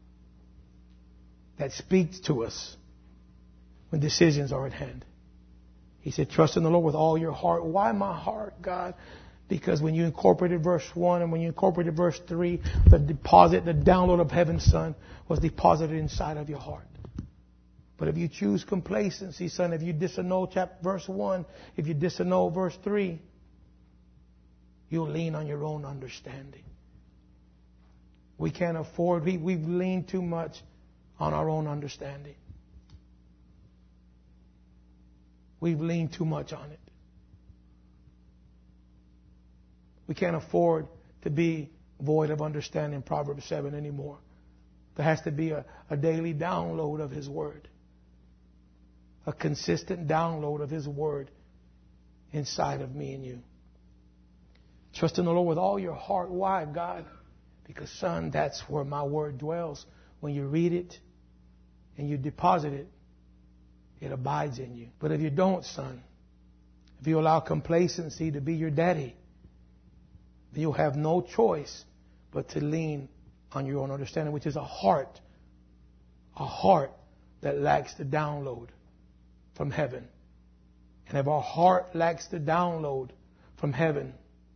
that speaks to us when decisions are at hand. He said, trust in the Lord with all your heart. Why my heart, God? Because when you incorporated verse 1 and when you incorporated verse 3, the download of heaven's Son was deposited inside of your heart. But if you choose complacency, son, if you disannul verse 1, if you disannul verse 3, you'll lean on your own understanding. We can't afford, we've leaned too much on our own understanding. We've leaned too much on it. We can't afford to be void of understanding Proverbs 7 anymore. There has to be a daily download of His Word. A consistent download of His Word inside of me and you. Trust in the Lord with all your heart. Why, God? Because, son, that's where my Word dwells. When you read it and you deposit it, it abides in you. But if you don't, son, if you allow complacency to be your daddy, then you'll have no choice but to lean on your own understanding, which is a heart that lacks the download from heaven. And if our heart lacks the download from heaven,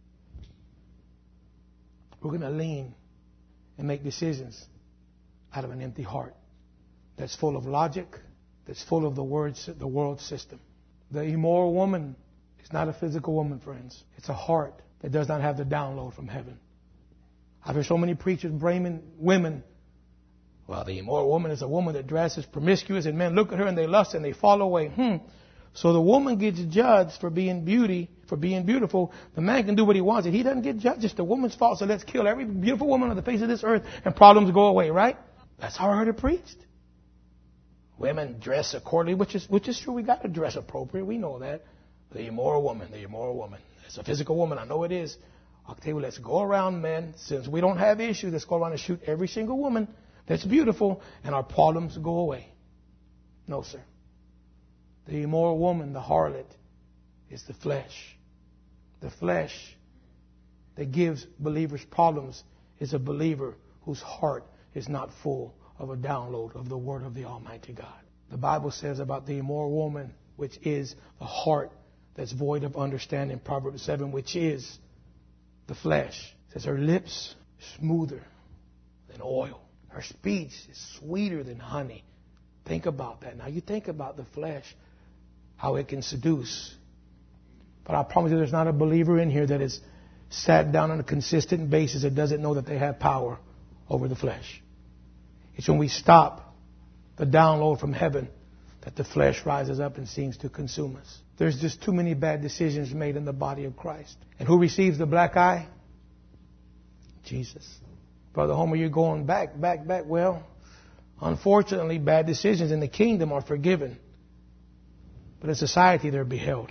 we're going to lean and make decisions out of an empty heart that's full of logic, that's full of the world system. The immoral woman is not a physical woman, friends. It's a heart that does not have the download from heaven. I've heard so many preachers blaming women. Well, the immoral woman is a woman that dresses promiscuous, and men look at her and they lust and they fall away. So the woman gets judged for being beautiful. The man can do what he wants, and he doesn't get judged. It's the woman's fault. So let's kill every beautiful woman on the face of this earth, and problems go away, right? That's how I heard it preached. Women dress accordingly, which is true. We got to dress appropriate. We know that. The immoral woman. It's a physical woman. I know it is. I'll tell you, let's go around, men. Since we don't have issues, let's go around and shoot every single woman that's beautiful, and our problems go away. No, sir. The immoral woman, the harlot, is the flesh. The flesh that gives believers problems is a believer whose heart is not full of a download of the Word of the Almighty God. The Bible says about the immoral woman, which is the heart that's void of understanding, Proverbs 7, which is the flesh. It says her lips smoother than oil. Her speech is sweeter than honey. Think about that. Now you think about the flesh, how it can seduce. But I promise you there's not a believer in here that is sat down on a consistent basis that doesn't know that they have power over the flesh. It's when we stop the download from heaven that the flesh rises up and seems to consume us. There's just too many bad decisions made in the body of Christ. And who receives the black eye? Jesus. Brother Homer, you're going back. Well, unfortunately, bad decisions in the kingdom are forgiven. But in society, they're beheld.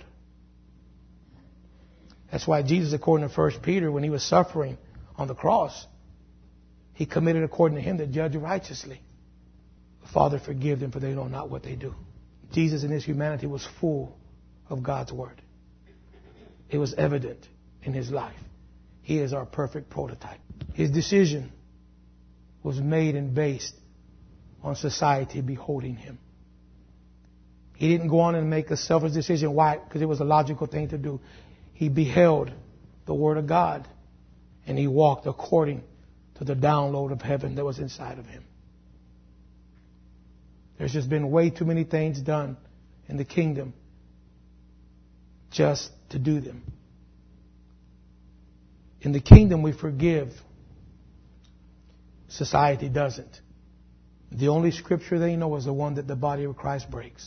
That's why Jesus, according to 1 Peter, when he was suffering on the cross, he committed according to him that judge righteously. Father, forgive them, for they know not what they do. Jesus in his humanity was full of God's Word. It was evident in his life. He is our perfect prototype. His decision was made and based on society beholding him. He didn't go on and make a selfish decision. Why? Because it was a logical thing to do. He beheld the Word of God, and he walked according to the download of heaven that was inside of him. There's just been way too many things done in the kingdom just to do them. In the kingdom, we forgive. Society doesn't. The only scripture they know is the one that the body of Christ breaks.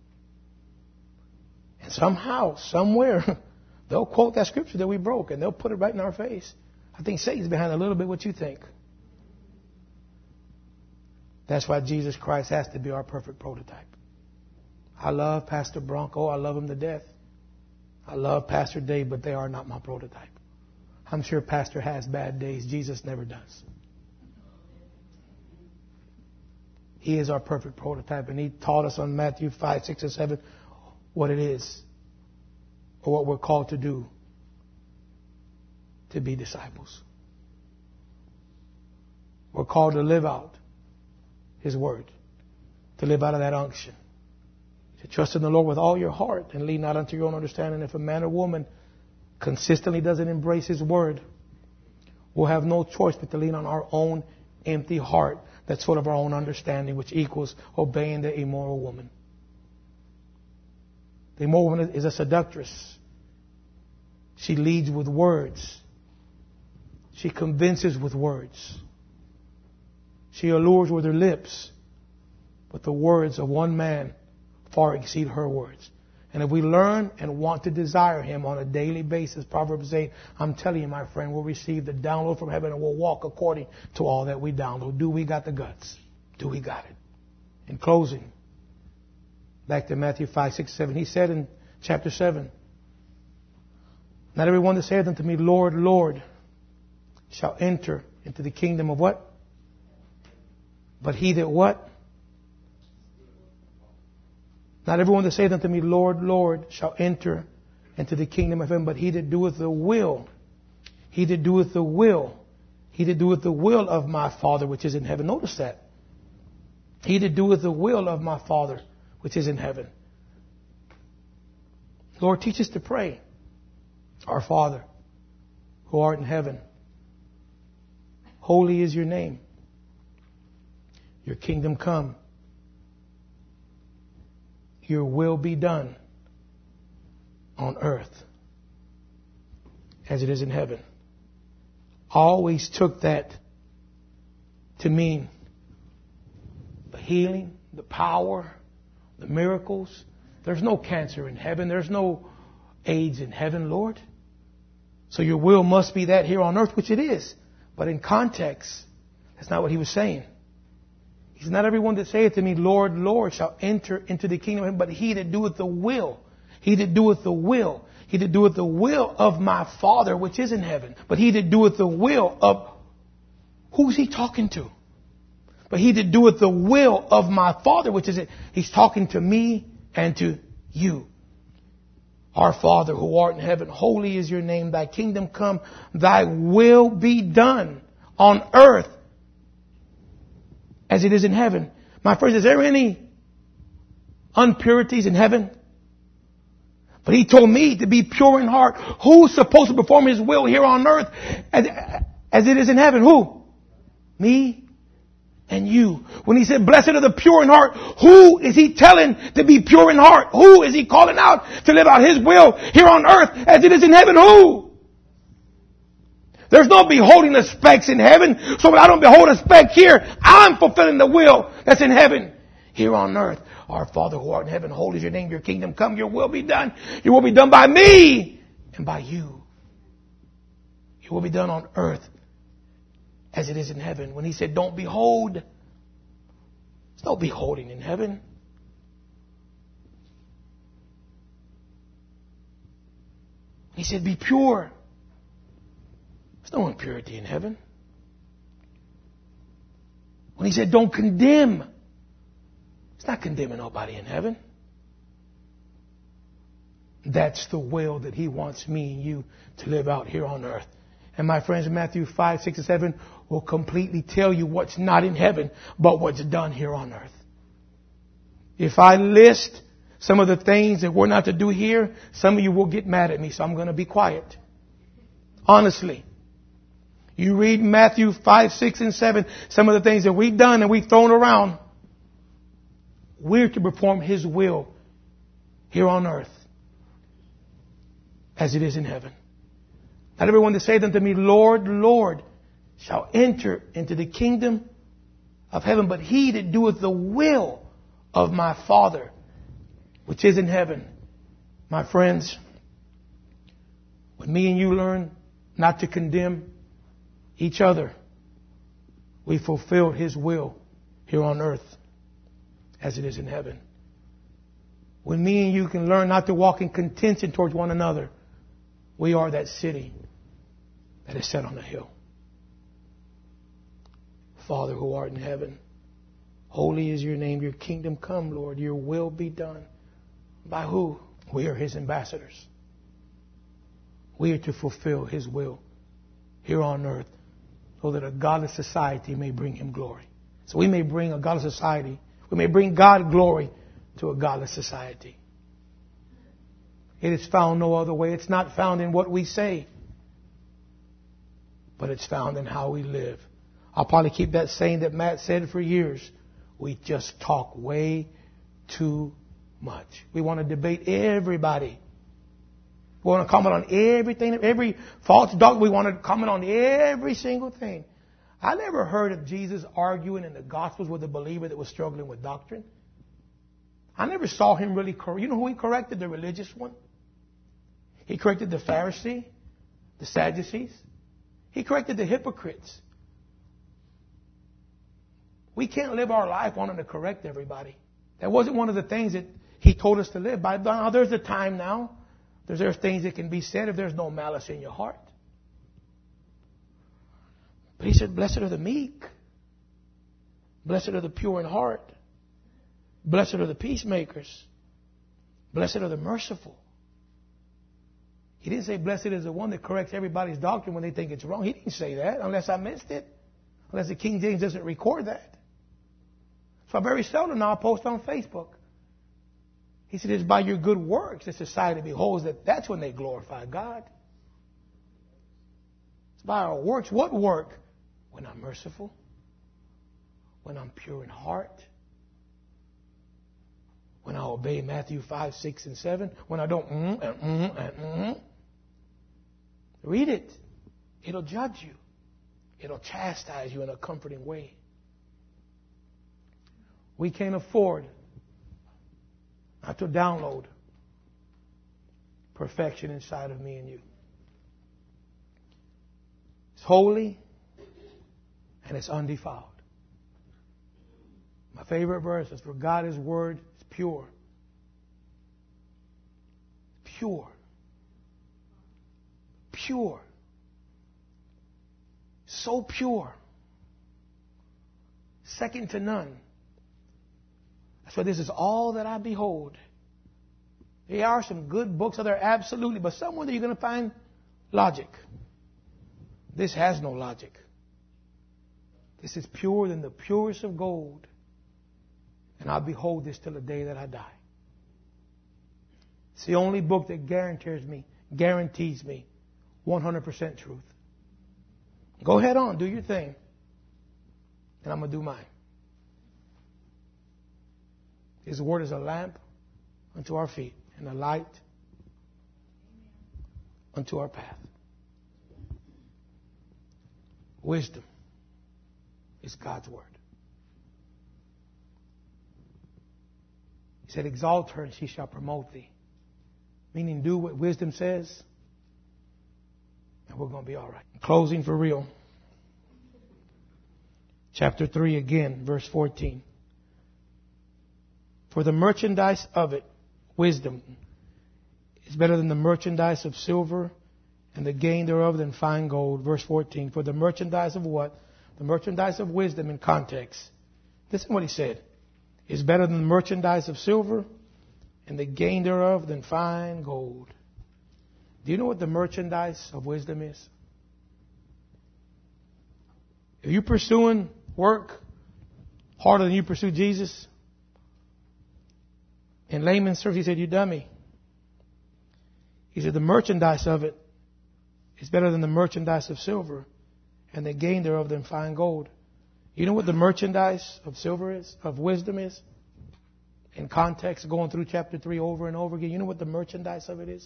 And somehow, somewhere, they'll quote that scripture that we broke and they'll put it right in our face. I think Satan's behind a little bit what you think. That's why Jesus Christ has to be our perfect prototype. I love Pastor Bronco. I love him to death. I love Pastor Dave, but they are not my prototype. I'm sure Pastor has bad days. Jesus never does. He is our perfect prototype. And He taught us on Matthew 5, 6, and 7 what it is, or what we're called to do to be disciples. We're called to live out His Word, to live out of that unction, to trust in the Lord with all your heart and lean not unto your own understanding. If a man or woman consistently doesn't embrace His Word, we'll have no choice but to lean on our own empty heart that's full of our own understanding, which equals obeying the immoral woman. The immoral woman is a seductress. She leads with words. She convinces with words. She allures with her lips. But the words of one man far exceed her words. And if we learn and want to desire Him on a daily basis, Proverbs 8, I'm telling you, my friend, we'll receive the download from heaven and we'll walk according to all that we download. Do we got the guts? Do we got it? In closing, back to Matthew 5, 6, 7, He said in chapter 7, not everyone that saith unto me, Lord, Lord, shall enter into the kingdom of what? But he that what? Not everyone that saith unto me, Lord, Lord, shall enter into the kingdom of heaven, but he that doeth the will. He that doeth the will. He that doeth the will of my Father which is in heaven. Notice that. He that doeth the will of my Father which is in heaven. Lord, teach us to pray. Our Father, who art in heaven, holy is your name. Your kingdom come. Your will be done on earth as it is in heaven. I always took that to mean the healing, the power, the miracles. There's no cancer in heaven. There's no AIDS in heaven, Lord. So your will must be that here on earth, which it is. But in context, that's not what He was saying. He said, not everyone that saith to me, Lord, Lord, shall enter into the kingdom of heaven, but he that doeth the will. He that doeth the will. He that doeth the will of my Father which is in heaven. But he that doeth the will of... Who's He talking to? But he that doeth the will of my Father which is in... He's talking to me and to you. Our Father who art in heaven, holy is your name. Thy kingdom come. Thy will be done on earth as it is in heaven. My friends, is there any impurities in heaven? But He told me to be pure in heart. Who's supposed to perform His will here on earth as it is in heaven? Who? Me and you. When He said, blessed are the pure in heart, who is He telling to be pure in heart? Who is He calling out to live out His will here on earth as it is in heaven? Who? There's no beholding the specks in heaven. So when I don't behold a speck here, I'm fulfilling the will that's in heaven here on earth. Our Father who art in heaven, holy is your name. Your kingdom come. Your will be done. Your will be done by me and by you. Your will be done on earth as it is in heaven. When He said, don't behold, there's no beholding in heaven. He said, be pure. There's no impurity in heaven. When He said, don't condemn, He's not condemning nobody in heaven. That's the will that He wants me and you to live out here on earth. And my friends, Matthew 5, 6, and 7 will completely tell you what's not in heaven, but what's done here on earth. If I list some of the things that we're not to do here, some of you will get mad at me, so I'm going to be quiet. Honestly. You read Matthew 5, 6, and 7, some of the things that we've done and we've thrown around. We're to perform His will here on earth as it is in heaven. Not everyone that saith unto me, Lord, Lord, shall enter into the kingdom of heaven, but he that doeth the will of my Father which is in heaven. My friends, when me and you learn not to condemn each other, we fulfill His will here on earth as it is in heaven. When me and you can learn not to walk in contention towards one another, we are that city that is set on a hill. Father who art in heaven, Holy is your name. Your kingdom come, Lord. Your will be done. By who? We are His ambassadors. We are to fulfill His will here on earth so that a godless society may bring Him glory. So we may bring a godless society. We may bring God glory to a godless society. It is found no other way. It's not found in what we say, but it's found in how we live. I'll probably keep that saying that Matt said for years. We just talk way too much. We want to debate everybody. We want to comment on everything, every false doctrine. We want to comment on every single thing. I never heard of Jesus arguing in the Gospels with a believer that was struggling with doctrine. I never saw Him really correct. You know who He corrected? The religious one. He corrected the Pharisee, the Sadducees. He corrected the hypocrites. We can't live our life wanting to correct everybody. That wasn't one of the things that He told us to live by. Now, there's a time now. There's things that can be said if there's no malice in your heart. But He said, blessed are the meek. Blessed are the pure in heart. Blessed are the peacemakers. Blessed are the merciful. He didn't say blessed is the one that corrects everybody's doctrine when they think it's wrong. He didn't say that unless I missed it. Unless the King James doesn't record that. So very seldom now I post on Facebook. He said, it's by your good works that society beholds that. That's when they glorify God. It's by our works. What work? When I'm merciful. When I'm pure in heart. When I obey Matthew 5, 6, and 7. When I don't Read it. It'll judge you. It'll chastise you in a comforting way. We can't afford not to download perfection inside of me and you. It's holy and it's undefiled. My favorite verse is, for God, His word is pure. Pure. Pure. So pure. Second to none. That's why this is all that I behold. There are some good books out there, absolutely, but somewhere that you're going to find logic. This has no logic. This is purer than the purest of gold. And I'll behold this till the day that I die. It's the only book that guarantees me 100% truth. Go ahead on, do your thing. And I'm going to do mine. His word is a lamp unto our feet and a light unto our path. Wisdom is God's word. He said, exalt her and she shall promote thee. Meaning do what wisdom says and we're going to be all right. Closing for real. Chapter 3 again, verse 14. For the merchandise of it, wisdom, is better than the merchandise of silver, and the gain thereof than fine gold. Verse 14. For the merchandise of what? The merchandise of wisdom in context. Listen to what he said. Is better than the merchandise of silver, and the gain thereof than fine gold. Do you know what the merchandise of wisdom is? If you're pursuing work harder than you pursue Jesus, in layman's terms, he said, you dummy. He said, the merchandise of it is better than the merchandise of silver, and the gain thereof than fine gold. You know what the merchandise of silver is, of wisdom is? In context, going through chapter 3 over and over again, you know what the merchandise of it is?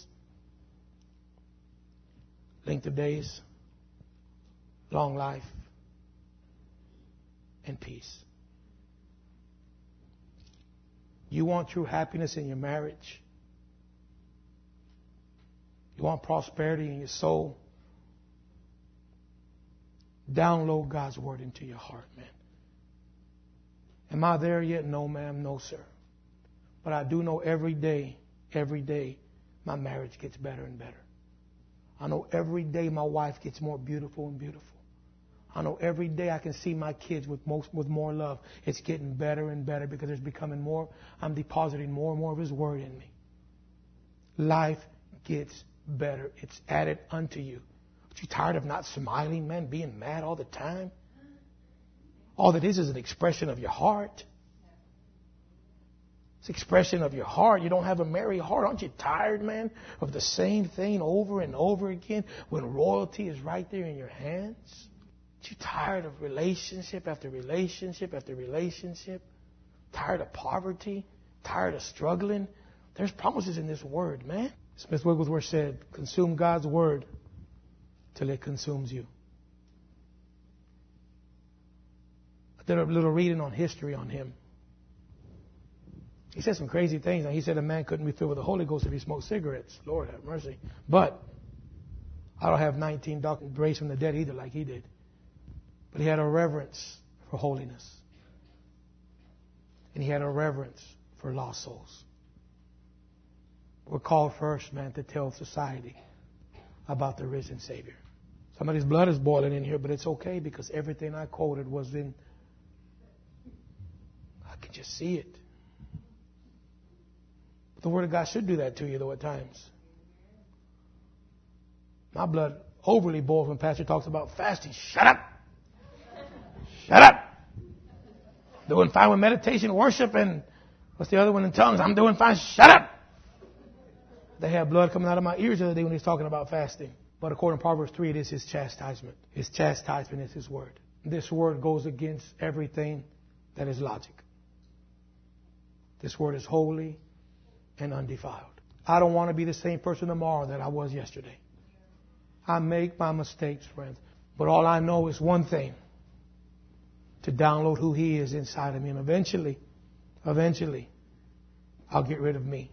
Length of days, long life, and peace. You want true happiness in your marriage? You want prosperity in your soul? Download God's word into your heart, man. Am I there yet? No, ma'am. No, sir. But I do know every day, my marriage gets better and better. I know every day my wife gets more beautiful and beautiful. I know every day I can see my kids with more love. It's getting better and better because there's becoming more. I'm depositing more and more of His Word in me. Life gets better. It's added unto you. Are you tired of not smiling, man, being mad all the time? All that is an expression of your heart. It's an expression of your heart. You don't have a merry heart. Aren't you tired, man, of the same thing over and over again when royalty is right there in your hands? Aren't you tired of relationship after relationship after relationship? Tired of poverty? Tired of struggling? There's promises in this Word, man. Smith Wigglesworth said, consume God's Word till it consumes you. I did a little reading on history on him. He said some crazy things. He said a man couldn't be filled with the Holy Ghost if he smoked cigarettes. Lord have mercy. But I don't have 19 doctors raised from the dead either like he did. But he had a reverence for holiness. And he had a reverence for lost souls. We're called first, man, to tell society about the risen Savior. Somebody's blood is boiling in here, but it's okay because everything I quoted was in... I can just see it. But the Word of God should do that to you, though, at times. My blood overly boils when Pastor talks about fasting. Shut up! Shut up! Doing fine with meditation, worship, and what's the other one in tongues? I'm doing fine. Shut up! They had blood coming out of my ears the other day when he was talking about fasting. But according to Proverbs 3, it is His chastisement. His chastisement is His Word. This Word goes against everything that is logic. This Word is holy and undefiled. I don't want to be the same person tomorrow that I was yesterday. I make my mistakes, friends. But all I know is one thing. To download who He is inside of me. And eventually, I'll get rid of me.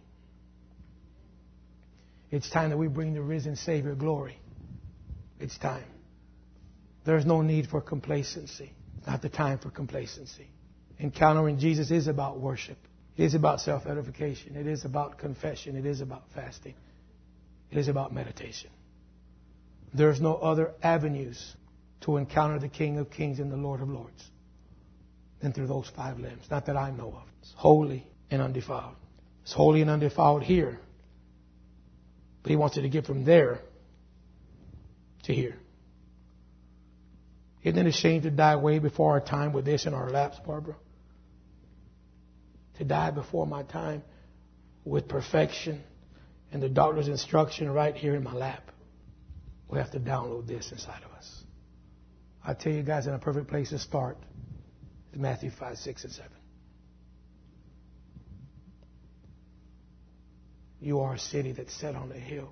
It's time that we bring the risen Savior glory. It's time. There's no need for complacency. Not the time for complacency. Encountering Jesus is about worship. It is about self-edification. It is about confession. It is about fasting. It is about meditation. There's no other avenues to encounter the King of Kings and the Lord of Lords than through those 5 limbs. Not that I know of. It's holy and undefiled. It's holy and undefiled here. But He wants you to get from there to here. Isn't it a shame to die way before our time with this in our laps, Barbara? To die before my time with perfection and the doctor's instruction right here in my lap. We have to download this inside of us. I tell you guys, in a perfect place to start is Matthew 5, 6, and 7. You are a city that's set on a hill.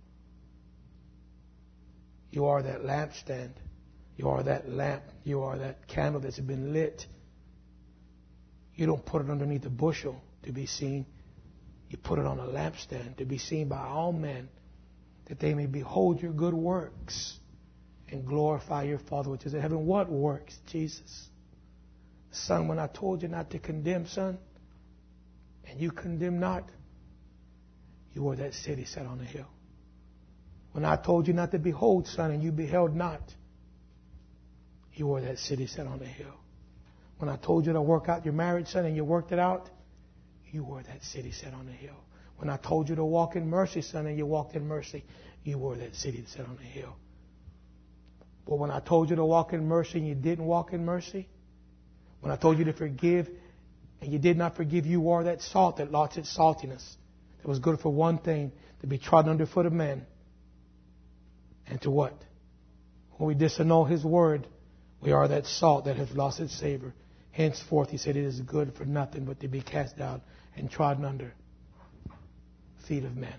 You are that lampstand. You are that lamp. You are that candle that's been lit. You don't put it underneath a bushel to be seen. You put it on a lampstand to be seen by all men, that they may behold your good works and glorify your Father which is in heaven. What works, Jesus? Son, when I told you not to condemn, son, and you condemn not, you were that city set on a hill. When I told you not to behold, son, and you beheld not, you were that city set on a hill. When I told you to work out your marriage, son, and you worked it out, you were that city set on a hill. When I told you to walk in mercy, son, and you walked in mercy, you were that city set on a hill. But when I told you to walk in mercy and you didn't walk in mercy, when I told you to forgive and you did not forgive, you are that salt that lost its saltiness. That was good for one thing, to be trodden underfoot of men. And to what? When we disannul His Word, we are that salt that has lost its savor. Henceforth, He said, it is good for nothing but to be cast down and trodden under feet of men.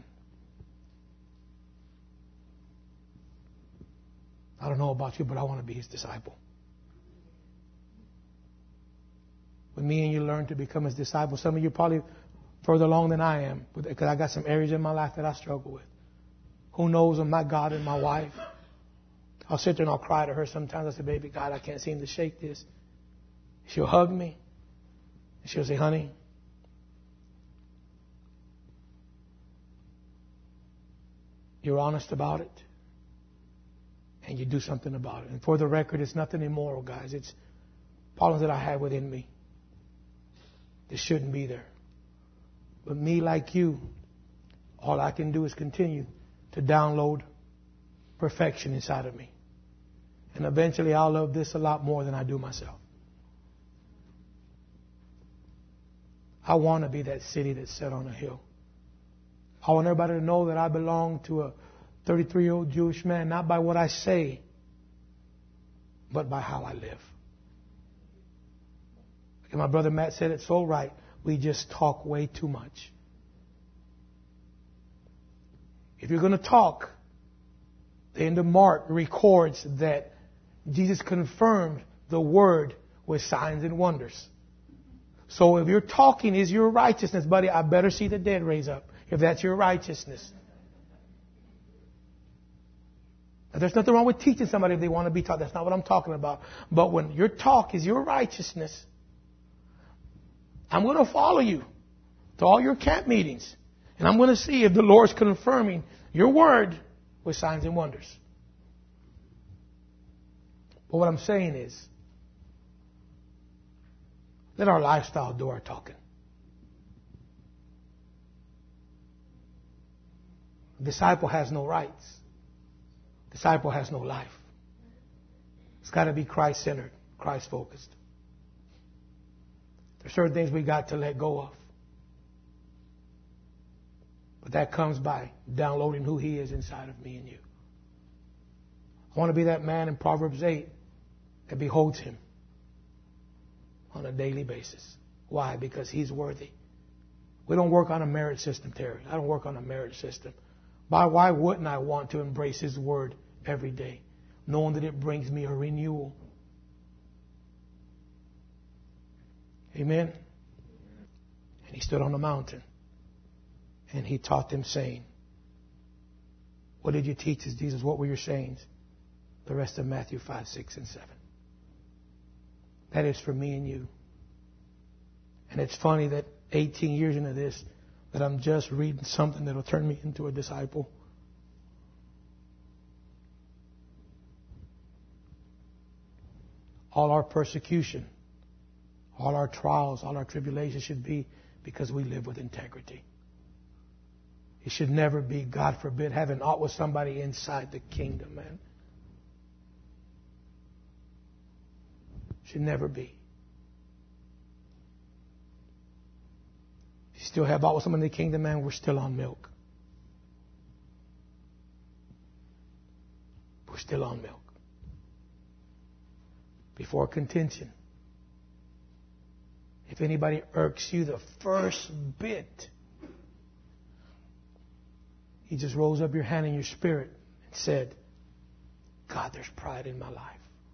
I don't know about you, but I want to be His disciple. When me and you learn to become His disciples, some of you probably further along than I am, because I got some areas in my life that I struggle with. Who knows of my God and my wife? I'll sit there and I'll cry to her sometimes. I say, baby, God, I can't seem to shake this. She'll hug me. And she'll say, honey, you're honest about it. and you do something about it. And for the record, it's nothing immoral, guys. It's problems that I have within me. This shouldn't be there. But me, like you, all I can do is continue to download perfection inside of me. And eventually I'll love this a lot more than I do myself. I want to be that city that's set on a hill. I want everybody to know that I belong to a 33-year-old Jewish man, not by what I say, but by how I live. And my brother Matt said it so right. We just talk way too much. If you're going to talk, the end of Mark records that Jesus confirmed the word with signs and wonders. So if your talking is your righteousness, buddy, I better see the dead raise up. If that's your righteousness. Now, there's nothing wrong with teaching somebody if they want to be taught. That's not what I'm talking about. But when your talk is your righteousness, I'm going to follow you to all your camp meetings. And I'm going to see if the Lord's confirming your word with signs and wonders. But what I'm saying is, let our lifestyle do our talking. Disciple has no rights. Disciple has no life. It's got to be Christ-centered, Christ-focused. There's certain things we got to let go of. But that comes by downloading who He is inside of me and you. I want to be that man in Proverbs 8 that beholds Him on a daily basis. Why? Because He's worthy. We don't work on a merit system, Terry. I don't work on a merit system. Why wouldn't I want to embrace His word every day, knowing that it brings me a renewal? Amen? And He stood on the mountain and He taught them, saying, what did you teach us, Jesus? What were your sayings? The rest of Matthew 5, 6, and 7. That is for me and you. And it's funny that 18 years into this, that I'm just reading something that will turn me into a disciple. All our persecution, all our trials, all our tribulations should be because we live with integrity. It should never be, God forbid, having aught with somebody inside the kingdom, man. Should never be. If you still have aught with someone in the kingdom, man, we're still on milk. We're still on milk. Before contention. If anybody irks you the first bit, you just rose up your hand in your spirit and said, God, there's pride in my life.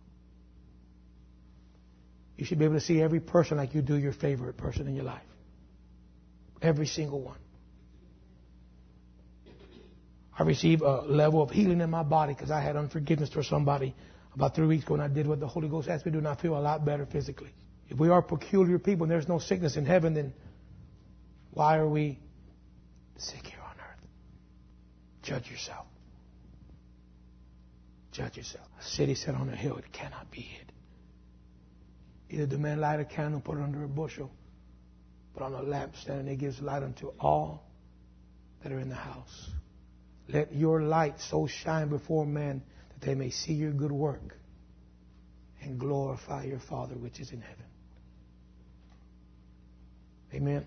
You should be able to see every person like you do your favorite person in your life. Every single one. I received a level of healing in my body because I had unforgiveness for somebody about 3 weeks ago, and I did what the Holy Ghost asked me to do, and I feel a lot better physically. If we are peculiar people and there's no sickness in heaven, then why are we sick here on earth? Judge yourself. Judge yourself. A city set on a hill, it cannot be hid. Either the man light a candle, put it under a bushel, but on a lampstand, and it gives light unto all that are in the house. Let your light so shine before men that they may see your good work and glorify your Father which is in heaven. Amen.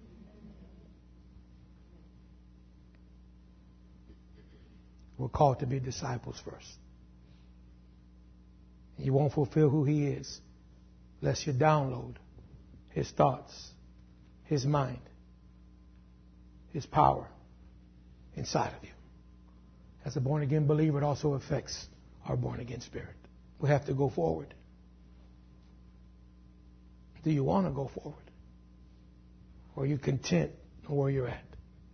We're called to be disciples first. You won't fulfill who He is unless you download His thoughts, His mind, His power inside of you. As a born-again believer, it also affects our born-again spirit. We have to go forward. Do you want to go forward? Or are you content where you're at?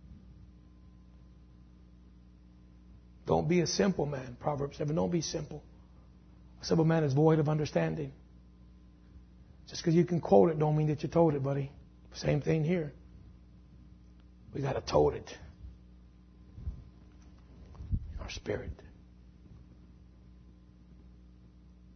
Don't be a simple man. Proverbs 7, don't be simple. A simple man is void of understanding. Just because you can quote it don't mean that you told it, buddy. Same thing here. We got to tote it in our spirit.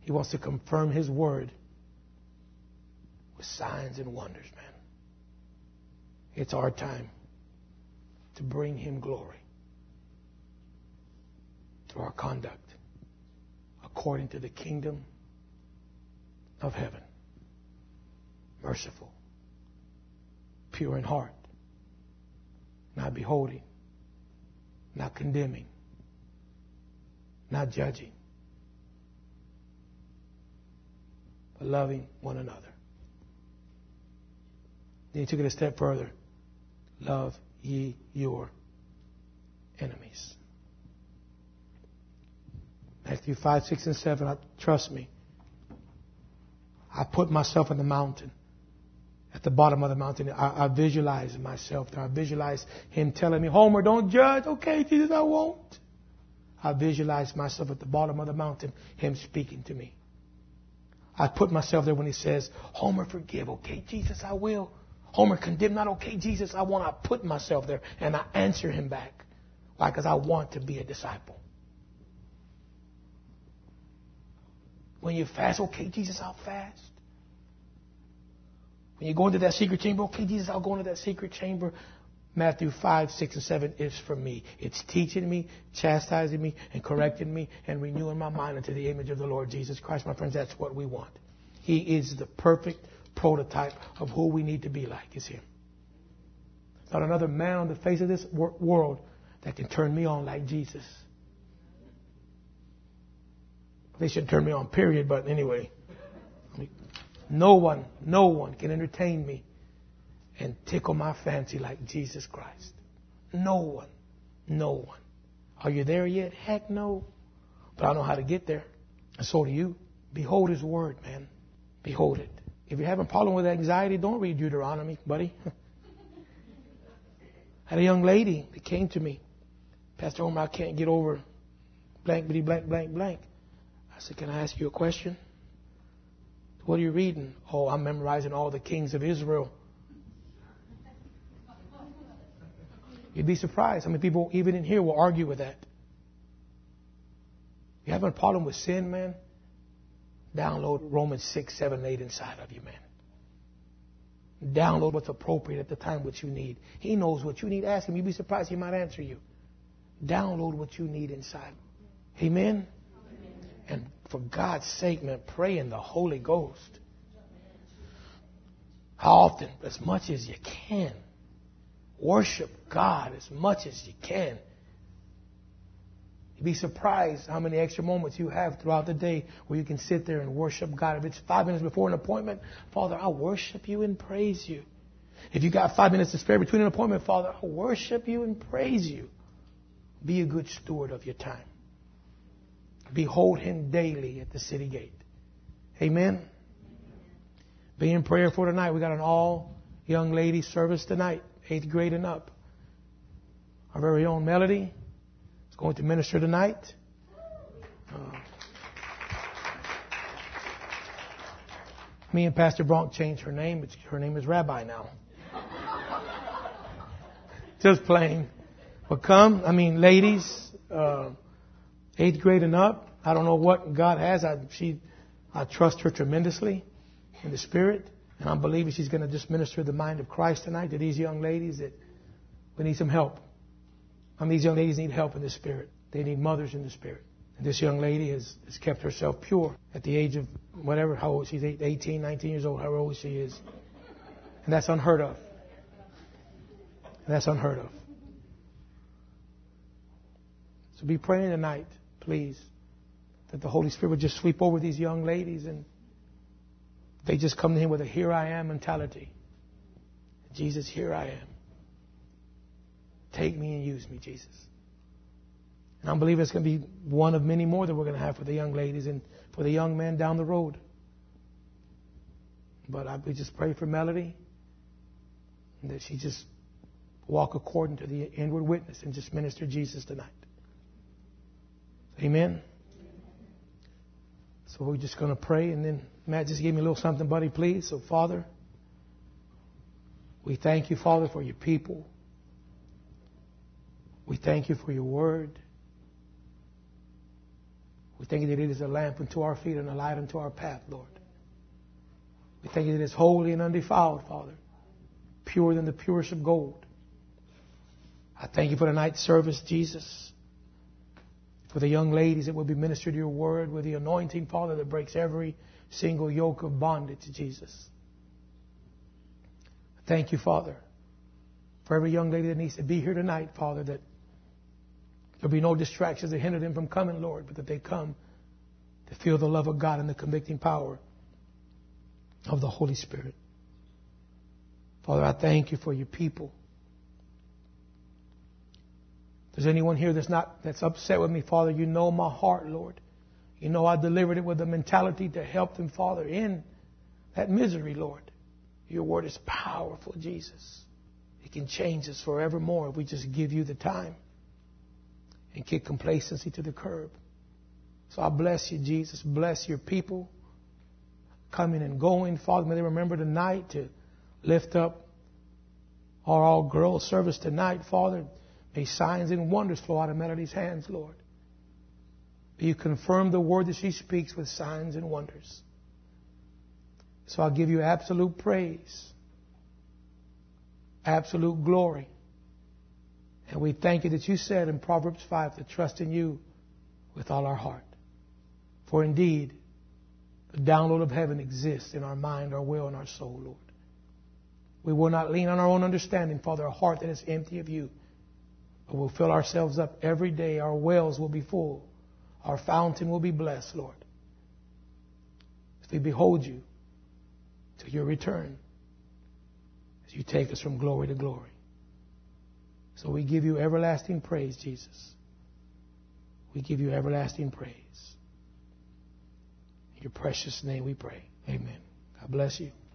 He wants to confirm His word with signs and wonders, man. It's our time to bring Him glory through our conduct according to the kingdom of heaven. Merciful, pure in heart, not beholding, not condemning, not judging, but loving one another. Then He took it a step further. Love ye your enemies. Matthew 5, 6, and 7. Trust me. I put myself on the mountain. At the bottom of the mountain, I visualize myself there. I visualize Him telling me, Homer, don't judge. Okay, Jesus, I won't. I visualize myself at the bottom of the mountain, Him speaking to me. I put myself there when He says, Homer, forgive. Okay, Jesus, I will. Homer, condemn not. Okay, Jesus, I want. I put myself there and I answer Him back. Why? Because I want to be a disciple. When you fast, okay, Jesus, I'll fast. When you go into that secret chamber, okay, Jesus, I'll go into that secret chamber. Matthew 5, 6, and 7 is for me. It's teaching me, chastising me, and correcting me, and renewing my mind into the image of the Lord Jesus Christ. My friends, that's what we want. He is the perfect prototype of who we need to be like, is Him. There's not another man on the face of this world that can turn me on like Jesus. They should turn me on, period, but anyway. No one can entertain me and tickle my fancy like Jesus Christ. No one. Are you there yet? Heck no. But I know how to get there. And so do you. Behold His word, man. Behold it. If you're having a problem with anxiety, don't read Deuteronomy, buddy. I had a young lady that came to me. Pastor Homer, I can't get over blank, blank, blank, blank. I said, can I ask you a question? What are you reading? Oh, I'm memorizing all the kings of Israel. You'd be surprised how many people, even in here, will argue with that. You having a problem with sin, man? Download Romans 6, 7, 8 inside of you, man. Download what's appropriate at the time, what you need. He knows what you need. Ask Him. You'd be surprised He might answer you. Download what you need inside. Amen? And for God's sake, man, pray in the Holy Ghost. How often? As much as you can. Worship God as much as you can. You'd be surprised how many extra moments you have throughout the day where you can sit there and worship God. If it's 5 minutes before an appointment, Father, I worship you and praise you. If you got 5 minutes to spare between an appointment, Father, I worship you and praise you. Be a good steward of your time. Behold Him daily at the city gate. Amen. Be in prayer for tonight. We got an all young lady service tonight, 8th grade and up. Our very own Melody is going to minister tonight. Me and Pastor Bronk changed her name. Her name is Rabbi now. Just playing. But ladies, 8th grade and up. I don't know what God has. I trust her tremendously in the Spirit. And I'm believing she's going to just minister the mind of Christ tonight to these young ladies that we need some help. These young ladies need help in the Spirit. They need mothers in the Spirit. And this young lady has kept herself pure at the age of whatever, how old she's, 18, 19 years old, however old she is. And that's unheard of. So be praying tonight, please, that the Holy Spirit would just sweep over these young ladies and they just come to Him with a here I am mentality. Jesus, here I am. Take me and use me, Jesus. And I believe it's going to be one of many more that we're going to have for the young ladies and for the young men down the road. But we just pray for Melody and that she just walk according to the inward witness and just minister Jesus tonight. Amen. So we're just going to pray, and then Matt just gave me a little something, buddy, please. So, Father, we thank you, Father, for your people. We thank you for your word. We thank you that it is a lamp unto our feet and a light unto our path, Lord. We thank you that it is holy and undefiled, Father, purer than the purest of gold. I thank you for the night service, Jesus, for the young ladies that will be ministered to your word with the anointing, Father, that breaks every single yoke of bondage, Jesus. Thank you, Father, for every young lady that needs to be here tonight, Father, that there'll be no distractions that hinder them from coming, Lord, but that they come to feel the love of God and the convicting power of the Holy Spirit. Father, I thank you for your people. If there's anyone here that's upset with me, Father, you know my heart, Lord. You know I delivered it with a mentality to help them, Father, in that misery, Lord. Your word is powerful, Jesus. It can change us forevermore if we just give you the time and kick complacency to the curb. So I bless you, Jesus. Bless your people coming and going. Father, may they remember tonight to lift up our all-girls service tonight, Father. May signs and wonders flow out of Melody's hands, Lord. May you confirm the word that she speaks with signs and wonders. So I'll give you absolute praise, absolute glory. And we thank you that you said in Proverbs 5 to trust in you with all our heart. For indeed, the download of heaven exists in our mind, our will, and our soul, Lord. We will not lean on our own understanding, Father, a heart that is empty of you. But we'll fill ourselves up every day. Our wells will be full. Our fountain will be blessed, Lord. As we behold you till your return, as you take us from glory to glory. So we give you everlasting praise, Jesus. We give you everlasting praise. In your precious name we pray. Amen. God bless you.